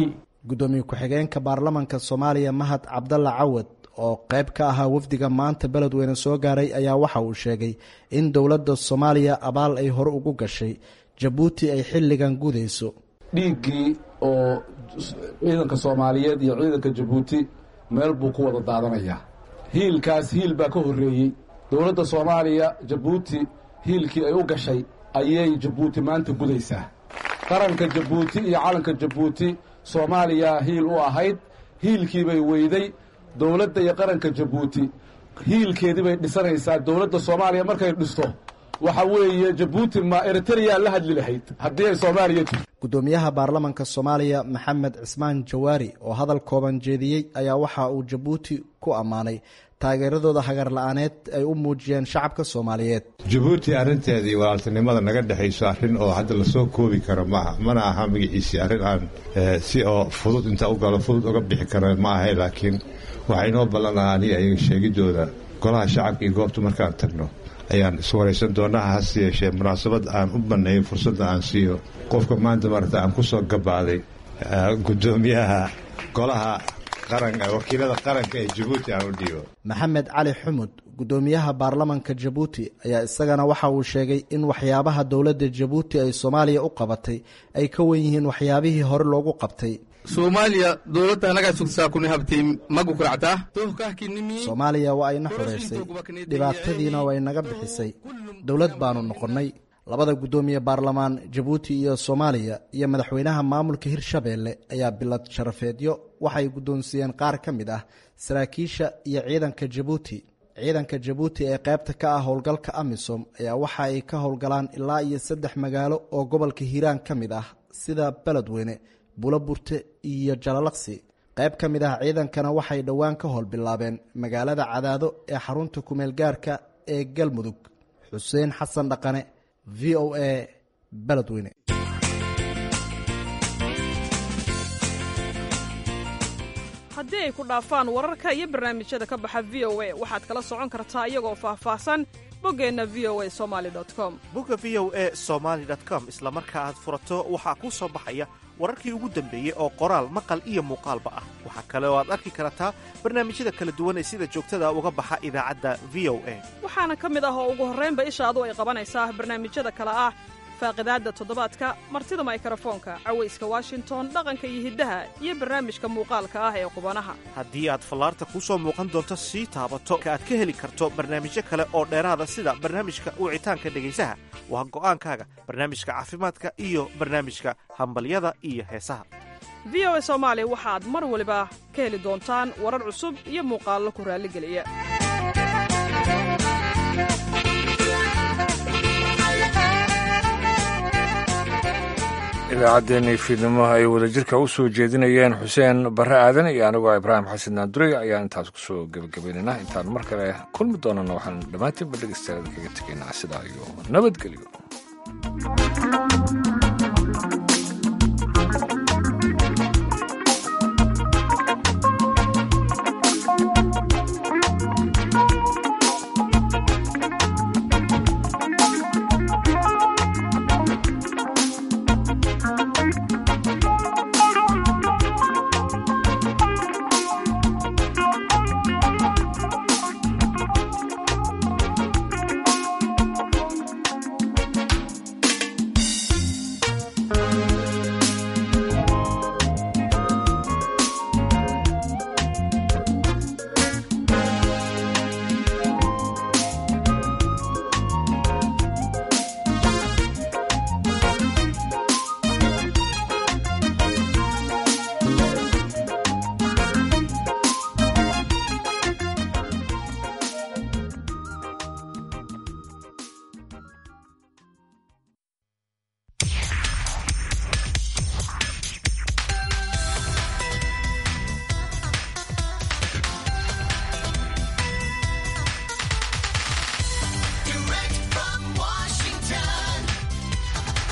gudoomiye ku-xigeenka baarlamanka soomaaliya mahad cabdalla cawad oo qayb ka ahaa wafdiga maanta beledweyne soo gaaray ayaa waxa uu sheegay in dowladda soomaaliya abaal ay hore ugu gashay jabuuti ay xilligan gudayso. dhiiggii oo ciidanka soomaaliyeed iyo ciidanka jabuuti meel buu ku wada daadanayaa. hiilkaas hiil baa ka horreeyey. dowladda soomaaliya jabuuti hiilkii ay u gashay ayay jabuuti maanta gudaysaa. qaranka jabuuti iyo calanka jabuuti soomaaliya hiil u ahayd, hiilkii bay weyday. dowladda iyo qaranka jabuuti hiilkeedii bay dhisanaysaa. dowladda soomaaliya markay dhisto waxa weeye jabuuti ma eritrea la hadli lahayd haddii ay soomaaliya jirto. gudoomiyaha baarlamanka soomaaliya maxamed cismaan jawaari oo hadal kooban jeediyey ayaa waxa uu jabuuti ku ammaanay taageeradooda hagar la-aaneed ay u muujiyeen shacabka soomaaliyeed. jabuuti arrinteedii walaaltinimada naga dhexayso arrin oo hadda lasoo koobi karo maaha, mana aha magaciisii arrin aan si oo fudud inta u galo fudud uga bixi karo ma ahay, laakiin waxaa inoo ballanaa aniga ayaga sheegidooda golaha shacabka iyo goobta markaan tagno ayaan iswaraysan doonaa. hase yeeshee munaasabad aan u banneeyo fursadda aan siiyo qofka maanta marata aan ku soo gabaaday gudoomiyaha golaha wakiilada qaranka ee jabuuti aan u dhiibo. maxamed cali xumud gudoomiyaha baarlamanka jabuuti ayaa isagana waxa uu sheegay in waxyaabaha dowladda jabuuti ay soomaaliya u qabatay ay ka wen yihiin waxyaabihii hore loogu qabtay. soomaaliya dowladda anagaa sugsaa kuni habtay magu kuractaa soomaaliya waa ayna xoreysay, dhibaatadiina way naga bixisay, dowlad baanu noqonnay. labada gudoomiye baarlamaan jabuuti iyo soomaaliya iyo madaxweynaha maamulka hirshabeelle ayaa bilad sharafeedyo waxay guddoonsiiyeen qaar ka mid ah saraakiisha iyo ciidanka jabuuti. ciidanka jabuuti ee qaybta ka ah howlgalka amisom ayaa waxa ay ka howlgalaan ilaa iyo 3 magaalo oo gobolka hiiraan ka mid ah sida beledweyne, buulaburte iyo jalalaqsi. qayb ka mid ah ciidankana waxay dhowaan ka howlbilaabeen magaalada cadaado ee xarunta kumeel gaarka ee galmudug. xuseen xasan dhaqane, v o a beledweyne. haddii ay ku dhaafaan wararka iyo barnaamijyada ka baxa v o a waxaad kala socon kartaa iyagoo faahfaahsan boggeenna v o a somaali.com. bogga v o a somaali.com isla marka aad furato waxaa kuu soo baxaya wararkii ugu dambeeyey oo qoraal maqal iyo muuqaalba ah. waxaa kale oo aad arki kartaa barnaamijyada kala duwan ee sida joogtada uga baxa idaacadda v o a. waxaana ka mid ah oo ugu horraynba ishaadu ay qabanaysaa barnaamijyada kale ah faaqidaadda toddobaadka, martida mikrofoonka, cawayska washington, dhaqanka iyo hiddaha, iyo barnaamijka muuqaalka ah ee qubanaha. haddii aad fallaarta kuu soo muuqan doonto sii taabato aad ka heli karto barnaamijyo kale oo dheeraada sida barnaamijka wicitaanka dhegaysaha, waa go'aankaaga barnaamijka caafimaadka iyo barnaamijka hambalyada iyo heesaha. v o a soomaali waxaad mar waliba ka heli doontaan warar cusub iyo muuqaallo ku raalligeliya. idaacaddeenii fiidnimo ay wadajirka u soo jeedinayeen xuseen barre aadan iyo anigoo ibraahim xasan naandurey ayaan intaas ku soo gebagabaynaynaa. intaan mar kale kulmi doonana waxaan dhammaantiinba dhegaystayaal kaga tegaynaa sidaa iyo nabadgelyo.